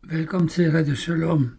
Velkommen til Radio Shalom.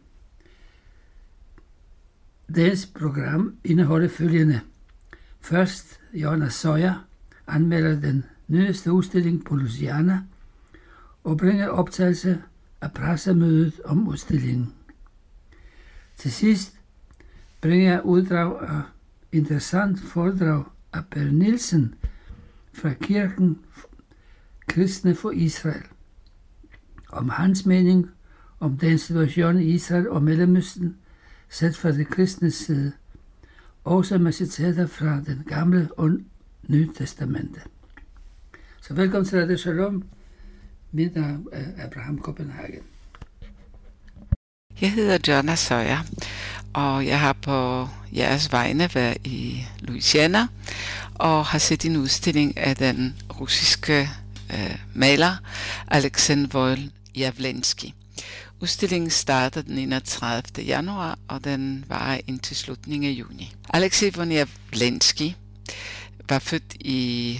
Dagens program indeholder følgende. Først, Jonas Søjer anmelder den nyeste udstilling på Louisiana og bringer optagelse af pressemødet om udstillingen. Til sidst bringer jeg uddrag af interessant foredrag af Per Nielsen fra Kirken Kristne for Israel om hans mening om den situation i Israel og Mellemøsten set fra det kristne side, også med citater fra den gamle og nye testamente. Så velkommen til Radio Shalom. Mit navn er Abraham Copenhagen. Jeg hedder Jonas Søjer, og jeg har på jeres vegne været i Louisiana og har set en udstilling af den russiske maler Alexander Javlensky. Udstillingen starter den 31. januar, og den varer indtil slutningen af juni. Alexei von Javlensky var født i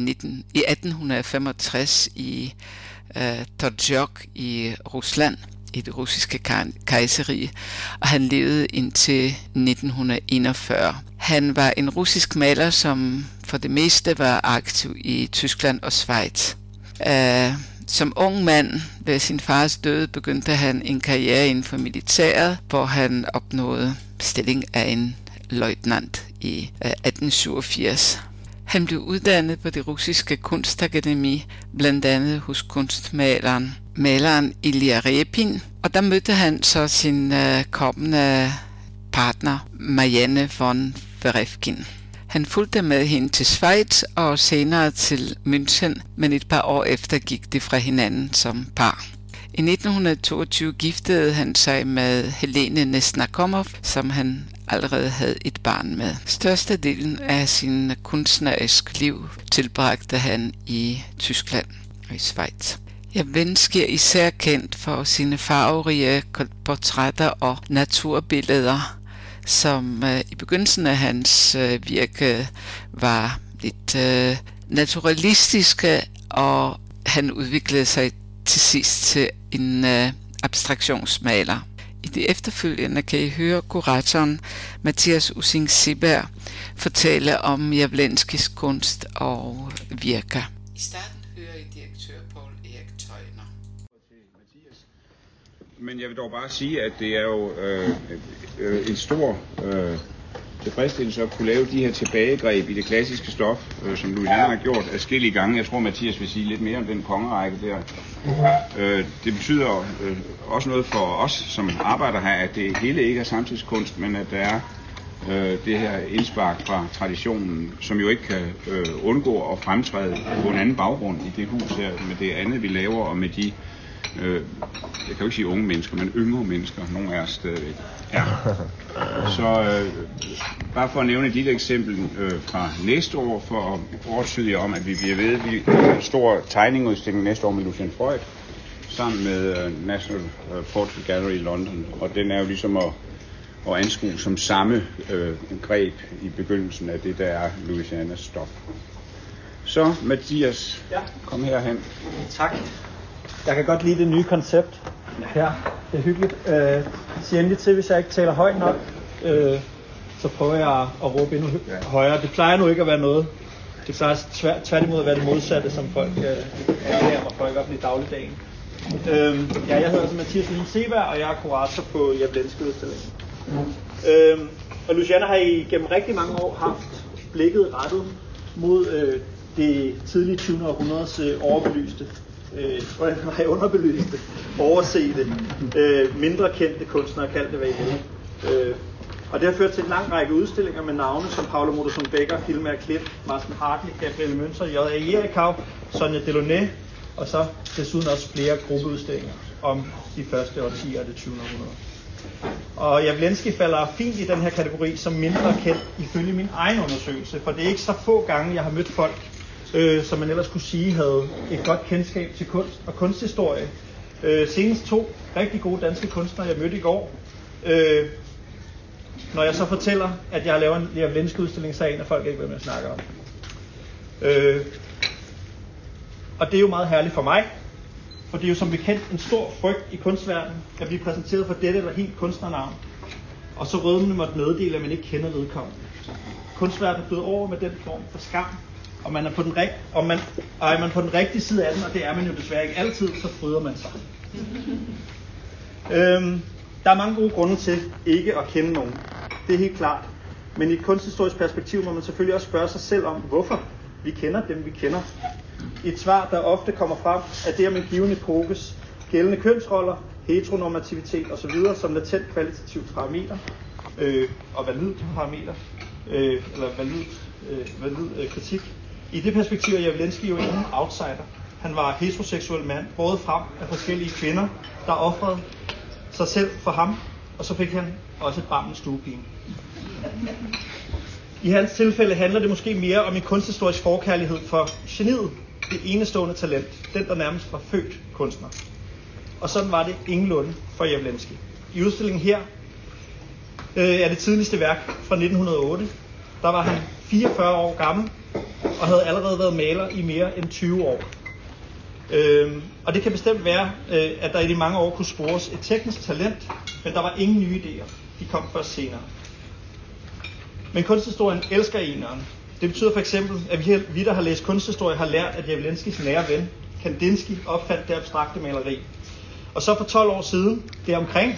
1865 i Torjok i Rusland, i det russiske kejserrige, og han levede indtil 1941. Han var en russisk maler, som for det meste var aktiv i Tyskland og Schweiz. Som ung mand ved sin fars død begyndte han en karriere inden for militæret, hvor han opnåede stilling af en løjtnant i 1887. Han blev uddannet på det russiske kunstakademi, blandt andet hos maleren Ilya Repin, og der mødte han så sin kommende partner Marianne von Verefkin. Han fulgte med hende til Schweiz og senere til München, men et par år efter gik de fra hinanden som par. I 1922 giftede han sig med Helene Nesnakomov, som han allerede havde et barn med. Størstedelen af sin kunstneriske liv tilbragte han i Tyskland og i Schweiz. Javlensky er især kendt for sine farverige portrætter og naturbilleder, som i begyndelsen af hans virke var lidt naturalistiske, og han udviklede sig til sidst til en abstraktionsmaler. I det efterfølgende kan I høre kuratoren Mathias Ussing-Siberg fortælle om Javlenskys kunst og virke. I starten hører I direktør Paul Erik Tøjner. Men jeg vil dog bare sige, at det er jo en stor tilfredsstillelse at kunne lave de her tilbagegreb i det klassiske stof, som Louisiana har gjort adskillige gange. Jeg tror, Mathias vil sige lidt mere om den kongerække der. Det betyder også noget for os, som arbejder her, at det hele ikke er samtidskunst, men at der er det her indspark fra traditionen, som jo ikke kan undgå at fremtræde på en anden baggrund i det hus her, med det andet, vi laver, og med de jeg kan jo ikke sige unge mennesker, men yngre mennesker, nogle af os stadigvæk. Ja. Så bare for at nævne et lille eksempel fra næste år, for at overtyde jer om, at vi bliver ved. Vi har en stor tegningudstilling næste år med Lucien Freud, sammen med National Portrait Gallery i London, og den er jo ligesom at anskue som samme greb i begyndelsen af det, der er Louisianas stof. Så Mathias, kom herhen. Tak. Jeg kan godt lide det nye koncept her. Det er hyggeligt. Sig endelig til, hvis jeg ikke taler højt nok, så prøver jeg at råbe endnu højere. Det plejer nu ikke at være noget. Det plejer tværtimod at være det modsatte, som folk lærer mig for, i hvert fald i dagligdagen. Jeg hedder altså Mathias Ussing-Siberg, og jeg er kurator på Javlensky-udstillingen. Og Louisiana har igennem rigtig mange år haft blikket rettet mod det tidlige 20. århundredes overbelyste, underbelyste, oversete, mindre kendte kunstnere, kaldte det hvad I vil. Og det har ført til en lang række udstillinger med navne som Paolo Modersohn-Becker, Hilma Klint, Martin Hartley, Gabriele Münzer, J.A. Jerikau, Sonja Delaunay, og så desuden også flere gruppeudstillinger om de første årtier af det 20. århundrede. Og Javlensky falder fint i den her kategori som mindre kendt ifølge min egen undersøgelse, for det er ikke så få gange, jeg har mødt folk, som man ellers kunne sige havde et godt kendskab til kunst og kunsthistorie. Senest 2 rigtig gode danske kunstnere, jeg mødte i går. Når jeg så fortæller, at jeg laver en Javlensky-udstilling, så aner folk ikke, hvad man snakker om. Og det er jo meget herligt for mig, For det er jo som bekendt en stor frygt i kunstverdenen, at blive præsenteret for dette eller helt kunstnernavn, og så rødmende måtte meddele, at man ikke kender vedkommende. Kunstverdenen er blevet over med den form for skam, og man er på den rigtige side af den, og det er man jo desværre ikke altid, så fryder man sig. Der er mange gode grunde til ikke at kende nogen. Det er helt klart. Men i et kunsthistorisk perspektiv må man selvfølgelig også spørge sig selv om, hvorfor vi kender dem, vi kender. Et svar, der ofte kommer frem, er det om en given epokes gældende kønsroller, heteronormativitet osv. som latent kvalitativt parameter og valid parameter, eller valid kritik. I det perspektiv er Jawlensky jo ingen outsider. Han var heteroseksuel mand, båret frem af forskellige kvinder, der ofrede sig selv for ham, og så fik han også et barn med stuepige. I hans tilfælde handler det måske mere om en kunsthistorisk forkærlighed for geniet, det enestående talent, den der nærmest var født kunstner. Og sådan var det ingenlunde for Jawlensky. I udstillingen her er det tidligste værk fra 1908. Der var han 44 år gammel og havde allerede været maler i mere end 20 år. Og det kan bestemt være, at der i de mange år kunne spores et teknisk talent, men der var ingen nye idéer. De kom først senere. Men kunsthistorien elsker eneren. Det betyder for eksempel, at vi der har læst kunsthistorie, har lært, at Jawlenskys nære ven, Kandinsky, opfandt det abstrakte maleri. Og så for 12 år siden, deromkring,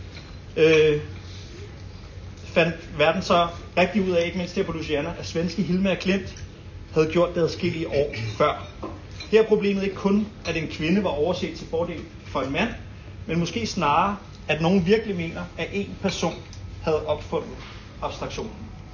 fandt verden så rigtig ud af, ikke mindst her på Louisiana, at svenske Hilma Klint havde gjort det adskillige år før. Her er problemet ikke kun, at en kvinde var overset til fordel for en mand, men måske snarere, at nogen virkelig mener, at en person havde opfundet abstraktionen.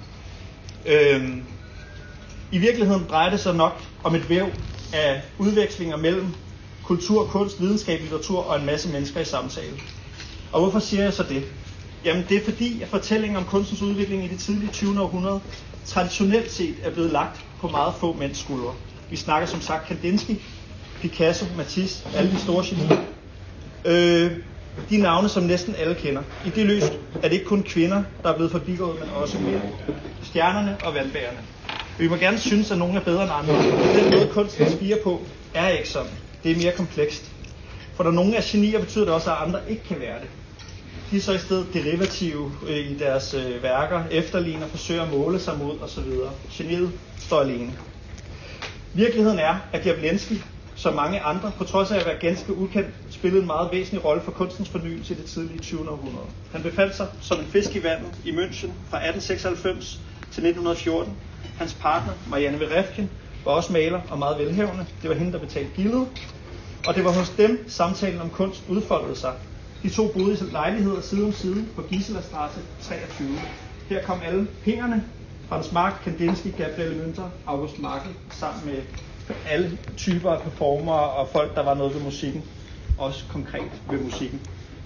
I virkeligheden drejer det sig nok om et væv af udvekslinger mellem kultur, kunst, videnskab, litteratur og en masse mennesker i samtale. Og hvorfor siger jeg så det? Jamen det er fordi, at fortællingen om kunstens udvikling i det tidlige 20. århundrede traditionelt set er blevet lagt på meget få mænds skuldre. Vi snakker som sagt Kandinsky, Picasso, Matisse, alle de store genier. De navne, som næsten alle kender. I det løst er det ikke kun kvinder, der er blevet forbigået, men også mænd. Stjernerne og vandbærerne. Vi må gerne synes, at nogen er bedre end andre. Den måde kunsten spirer på, er ikke sådan. Det er mere komplekst. For når nogen er genier, betyder det også, at andre ikke kan være det. De er så i stedet derivative i deres værker, efterligner, forsøger at måle sig mod osv. Geniet står alene. Virkeligheden er, at Jawlensky, som mange andre, på trods af at være ganske ukendt, spillede en meget væsentlig rolle for kunstens fornyelse i det tidlige 20. århundrede. Han befandt sig som en fisk i vandet i München fra 1896 til 1914. Hans partner, Marianne Werefkin, var også maler og meget velhavende. Det var hende, der betalte gildet. Og det var hos dem, samtalen om kunst udfoldede sig. De to boede i lejligheder side om side på Giselastrasse 23. Her kom alle pengerne. Franz Marc, Kandinsky, Gabriele Münter, August Markel, sammen med alle typer af performere og folk, der var noget ved musikken. Også konkret ved musikken.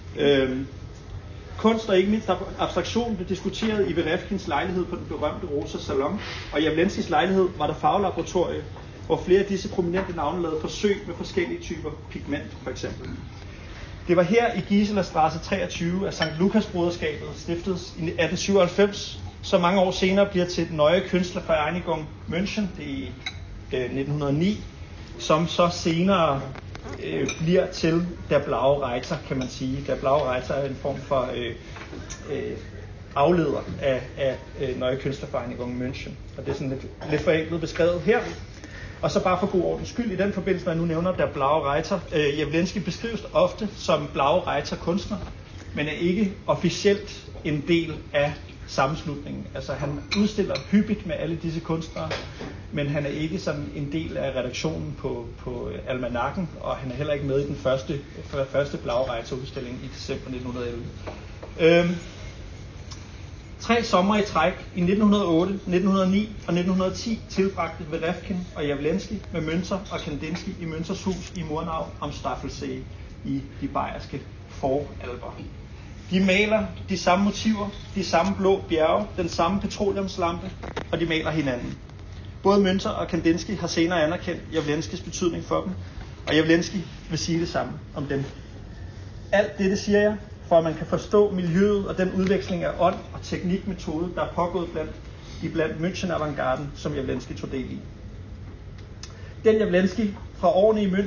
Kunst og ikke mindst abstraktion blev diskuteret i Werefkins lejlighed på den berømte Rosa Salon, og i Jawlenskys lejlighed var der faglaboratorie, hvor flere af disse prominente navne lavede forsøg med forskellige typer pigment, for eksempel. Det var her i Giselastrasse 23, at Sankt Lukas Broderskabet stiftedes i 1897, som mange år senere bliver til den Neue Künstlervereinigung München, det er i 1909, som så senere bliver til Der Blaue Reiter, kan man sige. Der Blaue Reiter er en form for afleder af Neue Künstlervereinigung München. Og det er sådan lidt forenklet beskrevet her. Og så bare for god ordens skyld, i den forbindelse, når jeg nu nævner Der Blaue Reiter, Jawlensky beskrives ofte som Blaue Reiter kunstner, men er ikke officielt en del af sammenslutningen. Altså han udstiller hyppigt med alle disse kunstnere, men han er ikke sådan en del af redaktionen på Almanakken, og han er heller ikke med i den første Blaue Reiter udstilling i december 1911. 3 sommer i træk i 1908, 1909 og 1910 tilbragte Werefkin og Jawlensky med Münter og Kandinsky i Münters hus i Murnau am Staffelsee i de bayerske Voralper. De maler de samme motiver, de samme blå bjerge, den samme petroleumslampe, og de maler hinanden. Både Münter og Kandinsky har senere anerkendt Jawlenskys betydning for dem, og Jawlensky vil sige det samme om dem. Alt det siger jeg, for at man kan forstå miljøet og den udveksling af ånd og teknikmetode, der er pågået blandt München-avantgarden, som Jawlensky tog del i. Den Jawlensky fra årene i München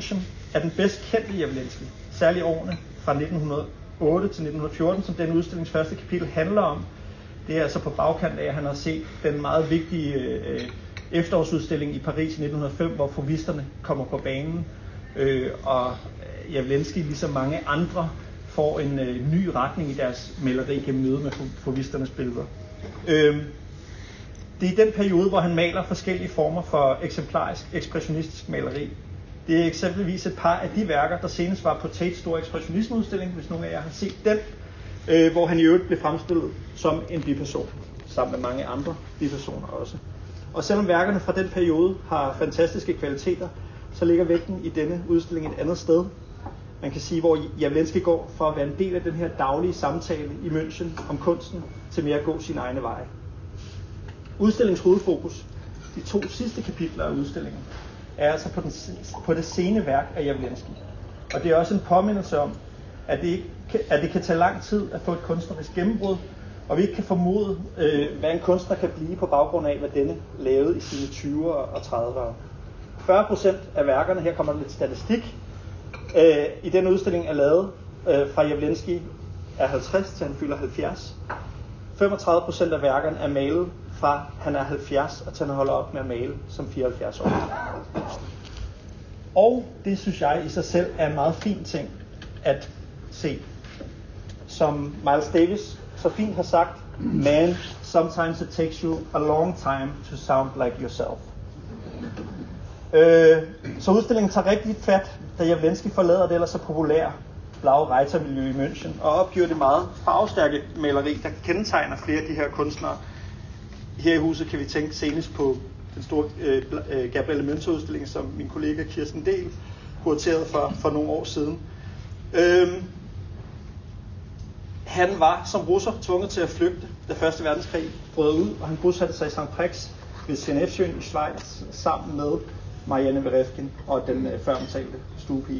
er den bedst kendte Jawlensky, særligt årene fra 1908 til 1914, som den udstillings første kapitel handler om. Det er altså på bagkant af, at han har set den meget vigtige efterårsudstilling i Paris i 1905, hvor fauvisterne kommer på banen, og Jawlensky, ligesom mange andre, får en ny retning i deres maleri gennem møde med fauvisternes billeder. Det er i den periode, hvor han maler forskellige former for eksemplarisk ekspressionistisk maleri. Det er eksempelvis et par af de værker, der senest var på Tates store ekspressionismeudstilling, hvis nogen af jer har set den, hvor han i øvrigt blev fremstillet som en biperson, sammen med mange andre bipersoner også. Og selvom værkerne fra den periode har fantastiske kvaliteter, så ligger vægten i denne udstilling et andet sted. Man kan sige, hvor Jawlensky går fra at være en del af den her daglige samtale i München om kunsten, til mere at gå sine egne veje. Udstillingens hovedfokus, de 2 sidste kapitler af udstillingen, er altså på det sene værk af Jawlensky. Og det er også en påmindelse om, at det kan tage lang tid at få et kunstnerisk gennembrud, og vi ikke kan formode, hvad en kunstner kan blive på baggrund af, hvad denne lavede i sine 20'ere og 30'ere. 40% af værkerne, her kommer der lidt statistik, i den udstilling er lavet fra Jawlensky er 50 til han fylder 70. 35% af værkerne er malet fra han er 70 og til han holder op med at male som 74 år. Og det synes jeg i sig selv er en meget fin ting at se. Som Miles Davis så fint har sagt, man, sometimes it takes you a long time to sound like yourself. Så udstillingen tager rigtig fat, da Jawlensky forlader det ellers så populære Blaue Reiter-miljø i München og opgiver det meget farvestærke maleri, der kendetegner flere af de her kunstnere. Her i huset kan vi tænke senest på den store Gabriele Münzer-udstilling, som min kollega Kirsten Dahl kuraterede for nogle år siden. Han var som russer tvunget til at flygte, da 1. verdenskrig brød ud, og han bosatte sig i St. Prex ved Senefsjøen i Schweiz sammen med Marianne Werefkin og den føromtalte stuepige.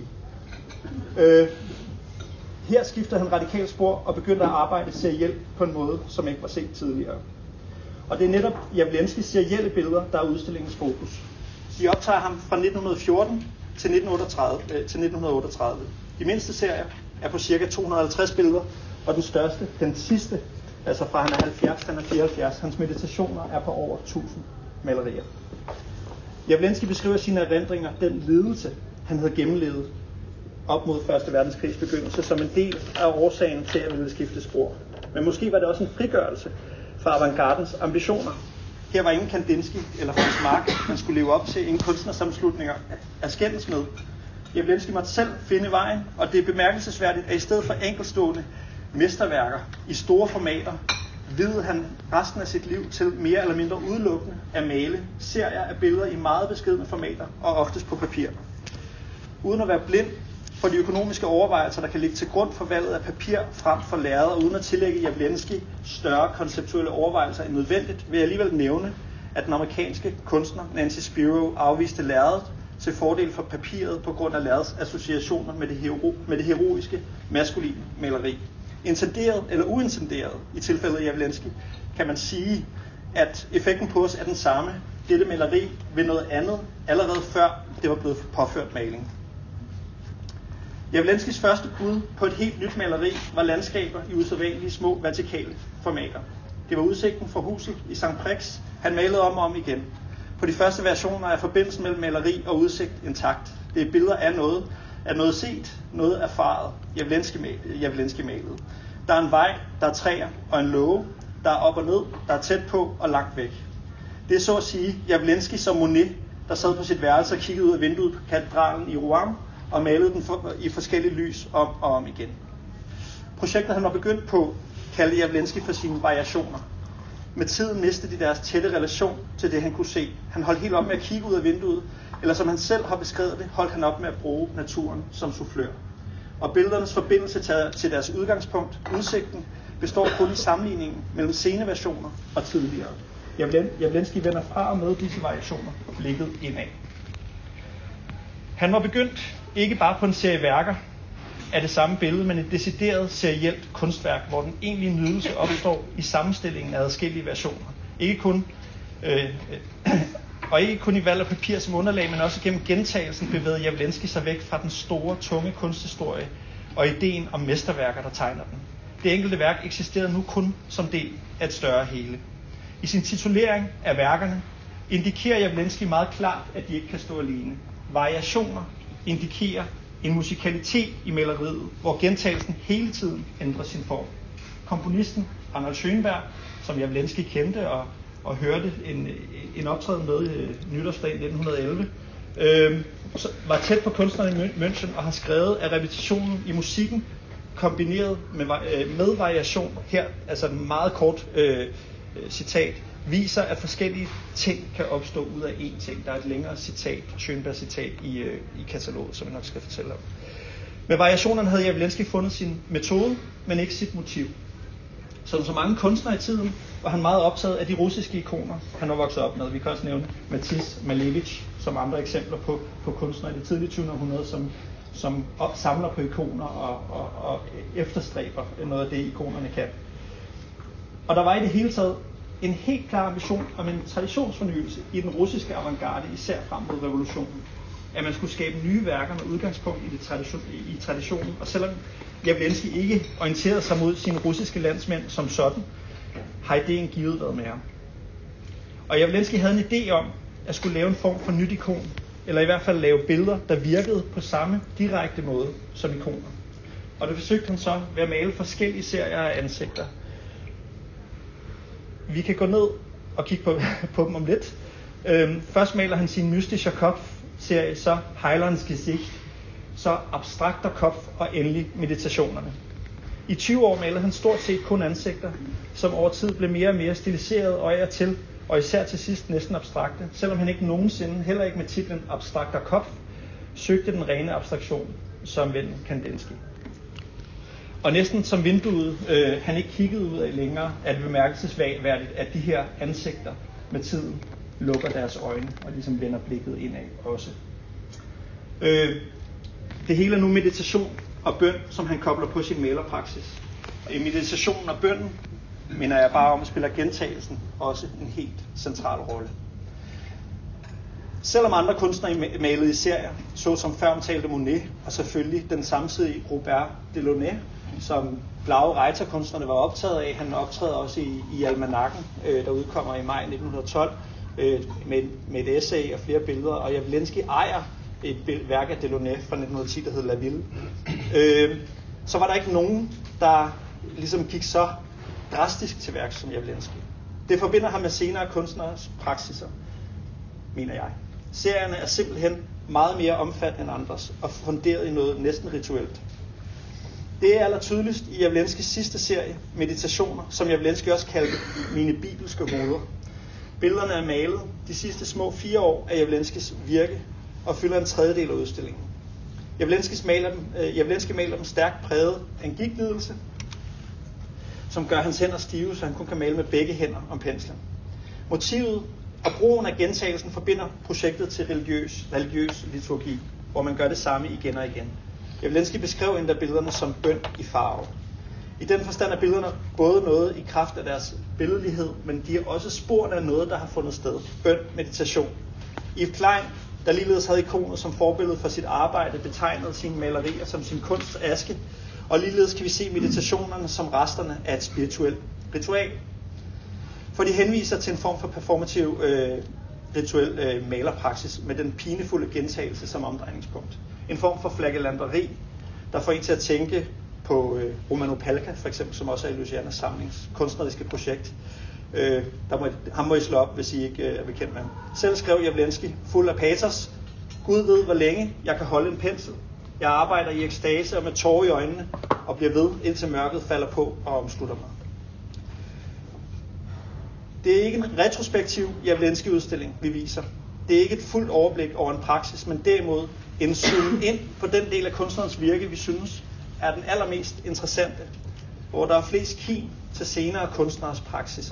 Her skifter han radikalt spor og begynder at arbejde serielt på en måde, som ikke var set tidligere. Og det er netop Jawlenskys serielle billeder, der er udstillingens fokus. De optager ham fra 1914 til 1938. De mindste serier er på ca. 250 billeder, og den største, den sidste, altså fra han er 70 til han er 74, hans meditationer er på over 1000 malerier. Jawlensky beskriver sine erindringer, den lidelse, han havde gennemlevet op mod 1. verdenskrigs begyndelse, som en del af årsagen til at ville skifte spor. Men måske var det også en frigørelse fra avantgardens ambitioner. Her var ingen Kandinsky eller Franz Marc, man skulle leve op til, ingen kunstnersammenslutninger at skændes med. Jawlensky måtte selv finde vejen, og det er bemærkelsesværdigt, at i stedet for enkeltstående mesterværker i store formater, viede han resten af sit liv til mere eller mindre udelukkende at male serier af billeder i meget beskedne formater, og oftest på papir. Uden at være blind for de økonomiske overvejelser, der kan ligge til grund for valget af papir frem for lærred, og uden at tillægge Jawlensky større konceptuelle overvejelser end nødvendigt, vil jeg alligevel nævne, at den amerikanske kunstner Nancy Spiro afviste lærredet til fordel for papiret på grund af lærredets associationer med det heroiske, maskuline maleri. Intenderet eller uintenderet i tilfældet af Jawlensky, kan man sige, at effekten på os er den samme. Dette maleri ved noget andet, allerede før det var blevet påført maling. Jawlenskys første bud på et helt nyt maleri var landskaber i usædvanlige små vertikale formater. Det var udsigten fra huset i St. Prex, han malede om og om igen. På de første versioner er forbindelsen mellem maleri og udsigt intakt. Det er billeder af noget set, noget erfaret, Jawlensky malede. Der er en vej, der er træer og en låge, der er op og ned, der er tæt på og langt væk. Det er så at sige Jawlensky som Monet, der sad på sit værelse og kiggede ud af vinduet på katedralen i Rouen og malede den i forskellige lys om og om igen. Projektet han var begyndt på, kaldte Jawlensky for sine variationer. Med tiden mistede de deres tætte relation til det, han kunne se. Han holdt helt op med at kigge ud af vinduet, eller som han selv har beskrevet det, holdt han op med at bruge naturen som soufflør. Og billedernes forbindelse til deres udgangspunkt, udsigten, består kun i sammenligningen mellem sene versioner og tidligere. Jawlensky vender fra og med disse variationer blikket indad. Han var begyndt ikke bare på en serie værker af det samme billede, men et decideret serielt kunstværk, hvor den egentlige nydelse opstår i sammenstillingen af adskillige versioner. Ikke kun Og ikke kun i valg af papir som underlag, men også gennem gentagelsen bevægede Jawlensky sig væk fra den store, tunge kunsthistorie og ideen om mesterværker, der tegner den. Det enkelte værk eksisterede nu kun som del af et større hele. I sin titulering af værkerne indikerer Jawlensky meget klart, at de ikke kan stå alene. Variationer indikerer en musikalitet i maleriet, hvor gentagelsen hele tiden ændrer sin form. Komponisten Arnold Schönberg, som Jawlensky kendte og hørte en optræden med nytårsdag 1911, var tæt på kunstneren i München og har skrevet, at repetitionen i musikken kombineret med variation, her altså en meget kort citat, viser, at forskellige ting kan opstå ud af én ting. Der er et længere citat, Schönbergs citat i kataloget, som jeg nok skal fortælle om. Med variationerne havde Jawlensky fundet sin metode, men ikke sit motiv. Som så mange kunstnere i tiden, var han meget optaget af de russiske ikoner, han var vokset op med. Vi kan også nævne Matisse, Malevich som andre eksempler på kunstnere i det tidlige 20. århundrede, som samler på ikoner og efterstræber noget af det, ikonerne kan. Og der var i det hele taget en helt klar ambition om en traditionsfornyelse i den russiske avantgarde, især frem mod revolutionen. At man skulle skabe nye værker med udgangspunkt i traditionen, og selvom Jawlensky ikke orienterede sig mod sine russiske landsmænd som sådan, har ideen givet været med ham. Og Jawlensky havde en idé om at skulle lave en form for nyt ikon, eller i hvert fald lave billeder, der virkede på samme direkte måde som ikoner. Og det forsøgte han så ved at male forskellige serier af ansigter. Vi kan gå ned og kigge på dem om lidt. Først maler han sin Mystischer Kopf-serie, så Heilands Gesicht, så Abstrakter Kopf og endelig Meditationerne. I 20 år malede han stort set kun ansigter, som over tid blev mere og mere stiliseret og af og til, og især til sidst næsten abstrakte, selvom han ikke nogensinde, heller ikke med titlen Abstrakter Kopf, søgte den rene abstraktion som ven Kandinsky. Og næsten som vinduet, han ikke kiggede ud af længere, er det bemærkelsesværdigt, at de her ansigter med tiden lukker deres øjne og ligesom vender blikket indad også. Det hele er nu meditation og bøn, som han kobler på sin malerpraksis. Og i meditationen og bønnen minder jeg bare om, at spiller gentagelsen også en helt central rolle. Selvom andre kunstnere malede i serier, såsom før omtalte Monet, og selvfølgelig den samtidige Robert Delaunay, som Blaue Reiter-kunstnerne var optaget af. Han optræder også i Almanakken, der udkommer i maj 1912, med et essay og flere billeder, og Jawlensky ejer et værk af Delaunay fra 1910, der hedder La Ville. Så var der ikke nogen, der ligesom gik så drastisk til værk som Jawlensky. Det forbinder ham med senere kunstneres praksiser, mener jeg. Serierne er simpelthen meget mere omfattende end andres, og funderet i noget næsten rituelt. Det er allertydeligst i Jawlenskys sidste serie, Meditationer, som Jawlensky også kaldte Mine bibelske hoveder. Billederne er malet de sidste små 4 år af Jawlenskys virke, og fylder en tredjedel af udstillingen. Jawlensky maler dem stærkt præget af en gigtlidelse, som gør hans hænder stive, så han kun kan male med begge hænder om penslen. Motivet og brugen af gentagelsen forbinder projektet til religiøs liturgi, hvor man gør det samme igen og igen. Jawlensky beskrev endda billederne som bøn i farve. I den forstand er billederne både noget i kraft af deres billedlighed, men de er også sporene af noget, der har fundet sted. Bøn, meditation. Yves Klein, der ligeledes havde ikoner som forbillede for sit arbejde, betegnede sine malerier som sin kunsts aske, og ligeledes kan vi se meditationerne som resterne af et spirituelt ritual. For de henviser til en form for performativ rituel malerpraksis med den pinefulde gentagelse som omdrejningspunkt. En form for flagellanderi, der får en til at tænke på Romano Palca, for eksempel, som også er i Louisianas samlings kunstneriske projekt. Ham må I slå op, hvis I ikke er bekendt med ham. Selv skrev Jawlensky fuld af patos: Gud ved, hvor længe jeg kan holde en pensel. Jeg arbejder i ekstase og med tårer i øjnene, og bliver ved, indtil mørket falder på og omslutter mig. Det er ikke en retrospektiv Jawlensky-udstilling, vi viser. Det er ikke et fuldt overblik over en praksis, men derimod en zoom ind på den del af kunstnerens virke, vi synes er den allermest interessante, hvor der er flest kim til senere kunstneres praksiser.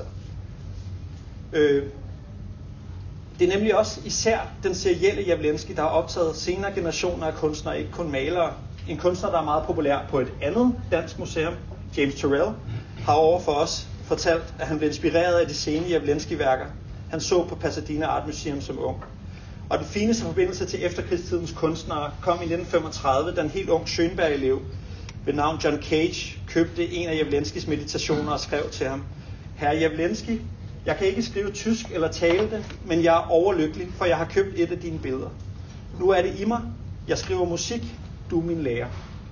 Det er nemlig også især den serielle Jawlensky, der har optaget senere generationer af kunstnere, ikke kun malere. En kunstner, der er meget populær på et andet dansk museum, James Turrell, har over for os fortalt, at han blev inspireret af de sene Jawlensky-værker, han så på Pasadena Art Museum som ung. Og den fineste forbindelse til efterkrigstidens kunstnere kom i 1935, da en helt ung Schönberg-elev ved navn John Cage købte en af Jawlenskis meditationer og skrev til ham: Herre Jawlenski, jeg kan ikke skrive tysk eller tale det, men jeg er overlykkelig, for jeg har købt et af dine billeder. Nu er det i mig. Jeg skriver musik. Du er min lærer.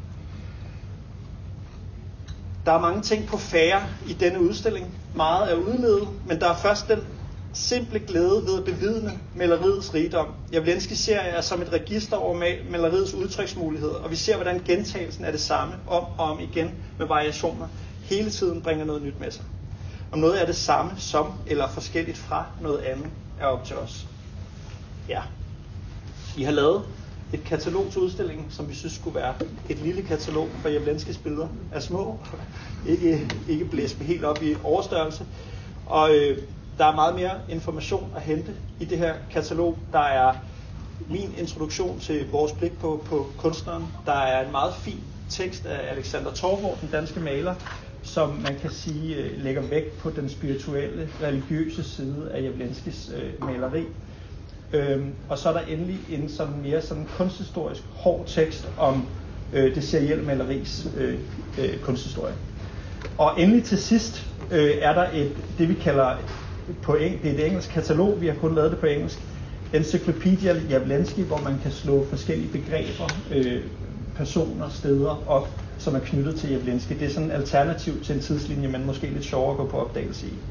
Der er mange ting på færre i denne udstilling. Meget er udledet, men der er først den simple glæde ved at bevidne maleriets rigdom. Jawlenskis serie er som et register over maleriets udtryksmuligheder, og vi ser, hvordan gentagelsen af det samme om og om igen med variationer hele tiden bringer noget nyt med sig. Om noget er det samme som eller forskelligt fra noget andet, er op til os. Ja. I har lavet et katalog til udstillingen, som vi synes skulle være et lille katalog for Jawlenskis billeder af små. Ikke blæst helt op i overstørrelse. Og der er meget mere information at hente i det her katalog. Der er min introduktion til vores blik på kunstneren. Der er en meget fin tekst af Alexander Torvald, den danske maler, som man kan sige lægger vægt på den spirituelle, religiøse side af Jawlenskis maleri. Og så er der endelig en sådan mere sådan kunsthistorisk hård tekst om det serielle maleris kunsthistorie. Og endelig til sidst er der det vi kalder det er et engelsk katalog, vi har kun lavet det på engelsk, Encyclopedia Jawlenski, hvor man kan slå forskellige begreber, personer, steder op, som er knyttet til Jawlenski. Det er sådan en alternativ til en tidslinje, men måske lidt sjovere at gå på opdagelse i.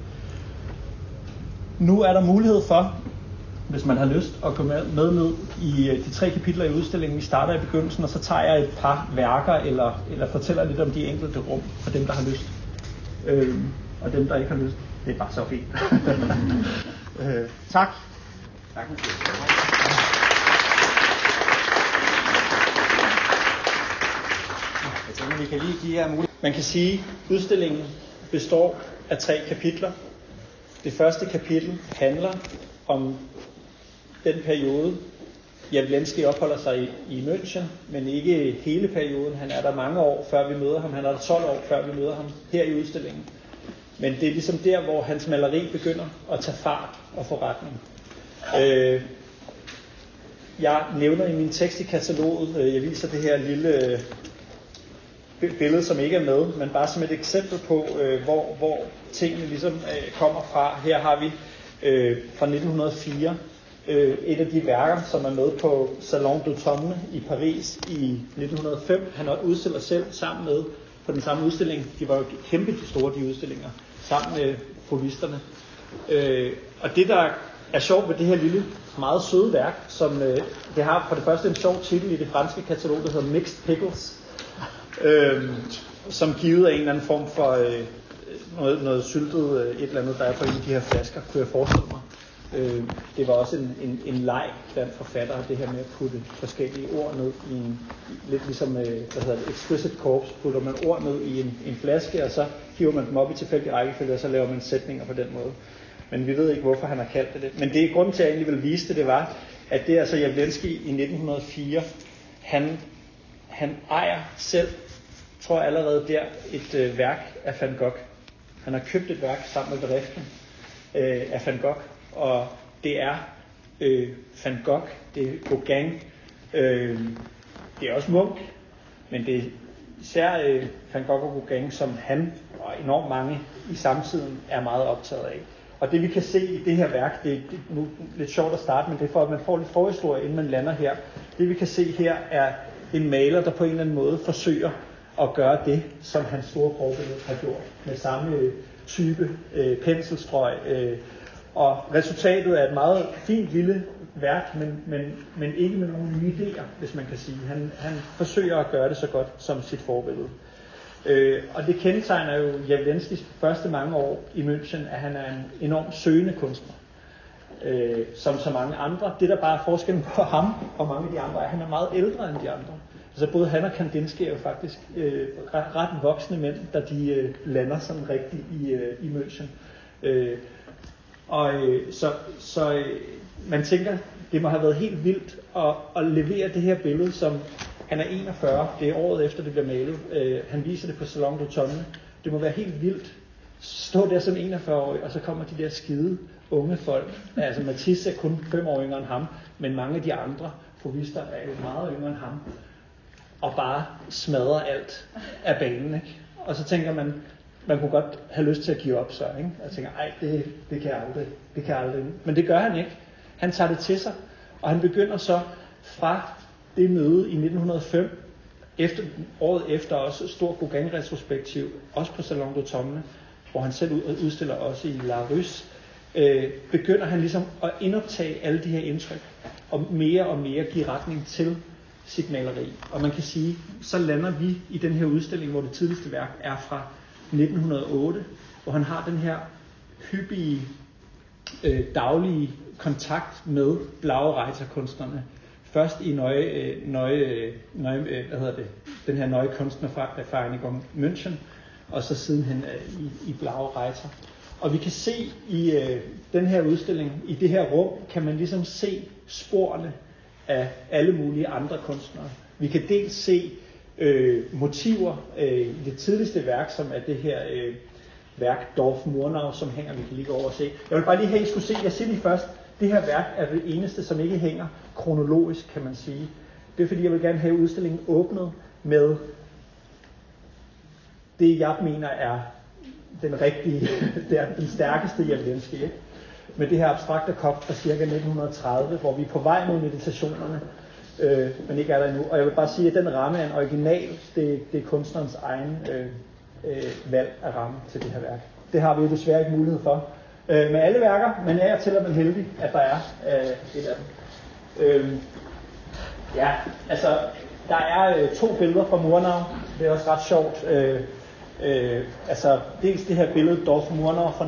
Nu er der mulighed for, hvis man har lyst, at gå med ned i de 3 kapitler i udstillingen. Vi starter i begyndelsen, og så tager jeg et par værker, eller fortæller lidt om de enkelte rum for dem, der har lyst. Og dem, der ikke har lyst, det er bare så fint. Tak. Tak. Jeg tænker, vi kan lige give jer mulighed. Man kan sige, at udstillingen består af 3 kapitler. Det første kapitel handler om den periode, Jawlenski opholder sig i München, men ikke hele perioden. Han er der mange år, før vi møder ham. Han er der 12 år, før vi møder ham her i udstillingen. Men det er ligesom der, hvor hans maleri begynder at tage fart og få retning. Jeg nævner i min tekst i kataloget, jeg viser det her lille billede, som ikke er med, men bare som et eksempel på, hvor tingene ligesom kommer fra. Her har vi fra 1904 et af de værker, som er med på Salon d'Automne i Paris i 1905. Han udstiller selv sammen med på den samme udstilling. De var jo kæmpe store, de udstillinger, sammen med fauvisterne. Og det, der er sjovt ved det her lille, meget søde værk, som det har for det første en sjov titel i det franske katalog, der hedder Mixed Pickles, som givet af en eller anden form for noget syltet et eller andet, der er på en af de her flasker, kunne jeg forestille mig. Det var også en leg blandt forfattere, det her med at putte forskellige ord ned i en, lidt ligesom Exquisite Corpse, putter man ord ned i en flaske, og så hiver man dem op i tilfældig rækkefølge, og så laver man sætninger på den måde. Men vi ved ikke, hvorfor han har kaldt det. Men det grunden til, at jeg egentlig ville vise det var, at det er altså Jawlenski i 1904, han ejer selv, tror jeg allerede der, et værk af Van Gogh. Han har købt et værk sammen med bedriften af Van Gogh, og det er Van Gogh, det er Gauguin, det er også Munch, men det er især Van Gogh og Gauguin, som han og enormt mange i samtiden er meget optaget af. Og det vi kan se i det her værk, det er nu lidt sjovt at starte, men det er for, at man får lidt forhistorie, inden man lander her. Det vi kan se her er en maler, der på en eller anden måde forsøger at gøre det, som hans store forbillede har gjort, med samme type penselstrøg. Og resultatet er et meget fint lille værk, men ikke med nogen nye idéer, hvis man kan sige. Han forsøger at gøre det så godt som sit forbillede. Og det kendetegner jo Jawlenskis første mange år i München, at han er en enormt søgende kunstner. Som så mange andre. Det der bare er forskellen på ham og mange af de andre, er, at han er meget ældre end de andre. Altså både han og Kandinsky er jo faktisk ret voksne mænd, da de lander sådan rigtigt i München. Så man tænker, det må have været helt vildt at levere det her billede, som han er 41, det er året efter det bliver malet. Han viser det på Salon d'Automne. Det må være helt vildt stå der som 41-årig, og så kommer de der skide unge folk. Altså Matisse er kun 5 år yngre end ham, men mange af de andre fovister er jo meget yngre end ham, og bare smadrer alt af banen, ikke? Og så tænker man kunne godt have lyst til at give op så, ikke? Og tænker, det kan jeg aldrig. Men det gør han ikke. Han tager det til sig, og han begynder så fra det møde i 1905, året efter også stor Gauguin-retrospektiv, også på Salon d'Automne, hvor han selv udstiller også i La Russe, begynder han ligesom at indoptage alle de her indtryk, og mere give retning til sit maleri. Og man kan sige, så lander vi i den her udstilling, hvor det tidligste værk er fra 1908, hvor han har den her hyppige daglige kontakt med Blaureiter-kunstnerne. Først i den her Neue Kunstnervereinigung München, og så sidenhen i Blaureiter. Og vi kan se i den her udstilling, i det her rum, kan man ligesom se sporene af alle mulige andre kunstnere. Vi kan dels se motiver i det tidligste værk, som er det her værk Dorf Murnau, som hænger, vi kan lige gå over og se. Jeg vil bare lige have, I skulle se, jeg siger lige først, det her værk er det eneste, som ikke hænger kronologisk, kan man sige. Det er fordi, jeg vil gerne have udstillingen åbnet med det, jeg mener er den rigtige, det er den stærkeste Jawlensky, ikke? Med det her abstrakte kop fra ca. 1930, hvor vi er på vej mod meditationerne, men ikke er der endnu. Og jeg vil bare sige, at den ramme er en original, det er kunstnerens egen valg af ramme til det her værk. Det har vi jo desværre ikke mulighed for med alle værker, men af og til er man heldig, at der er et af dem. Ja, altså, der er 2 billeder fra Murnau, det er også ret sjovt. Altså, dels det her billede, Dorf Murnau fra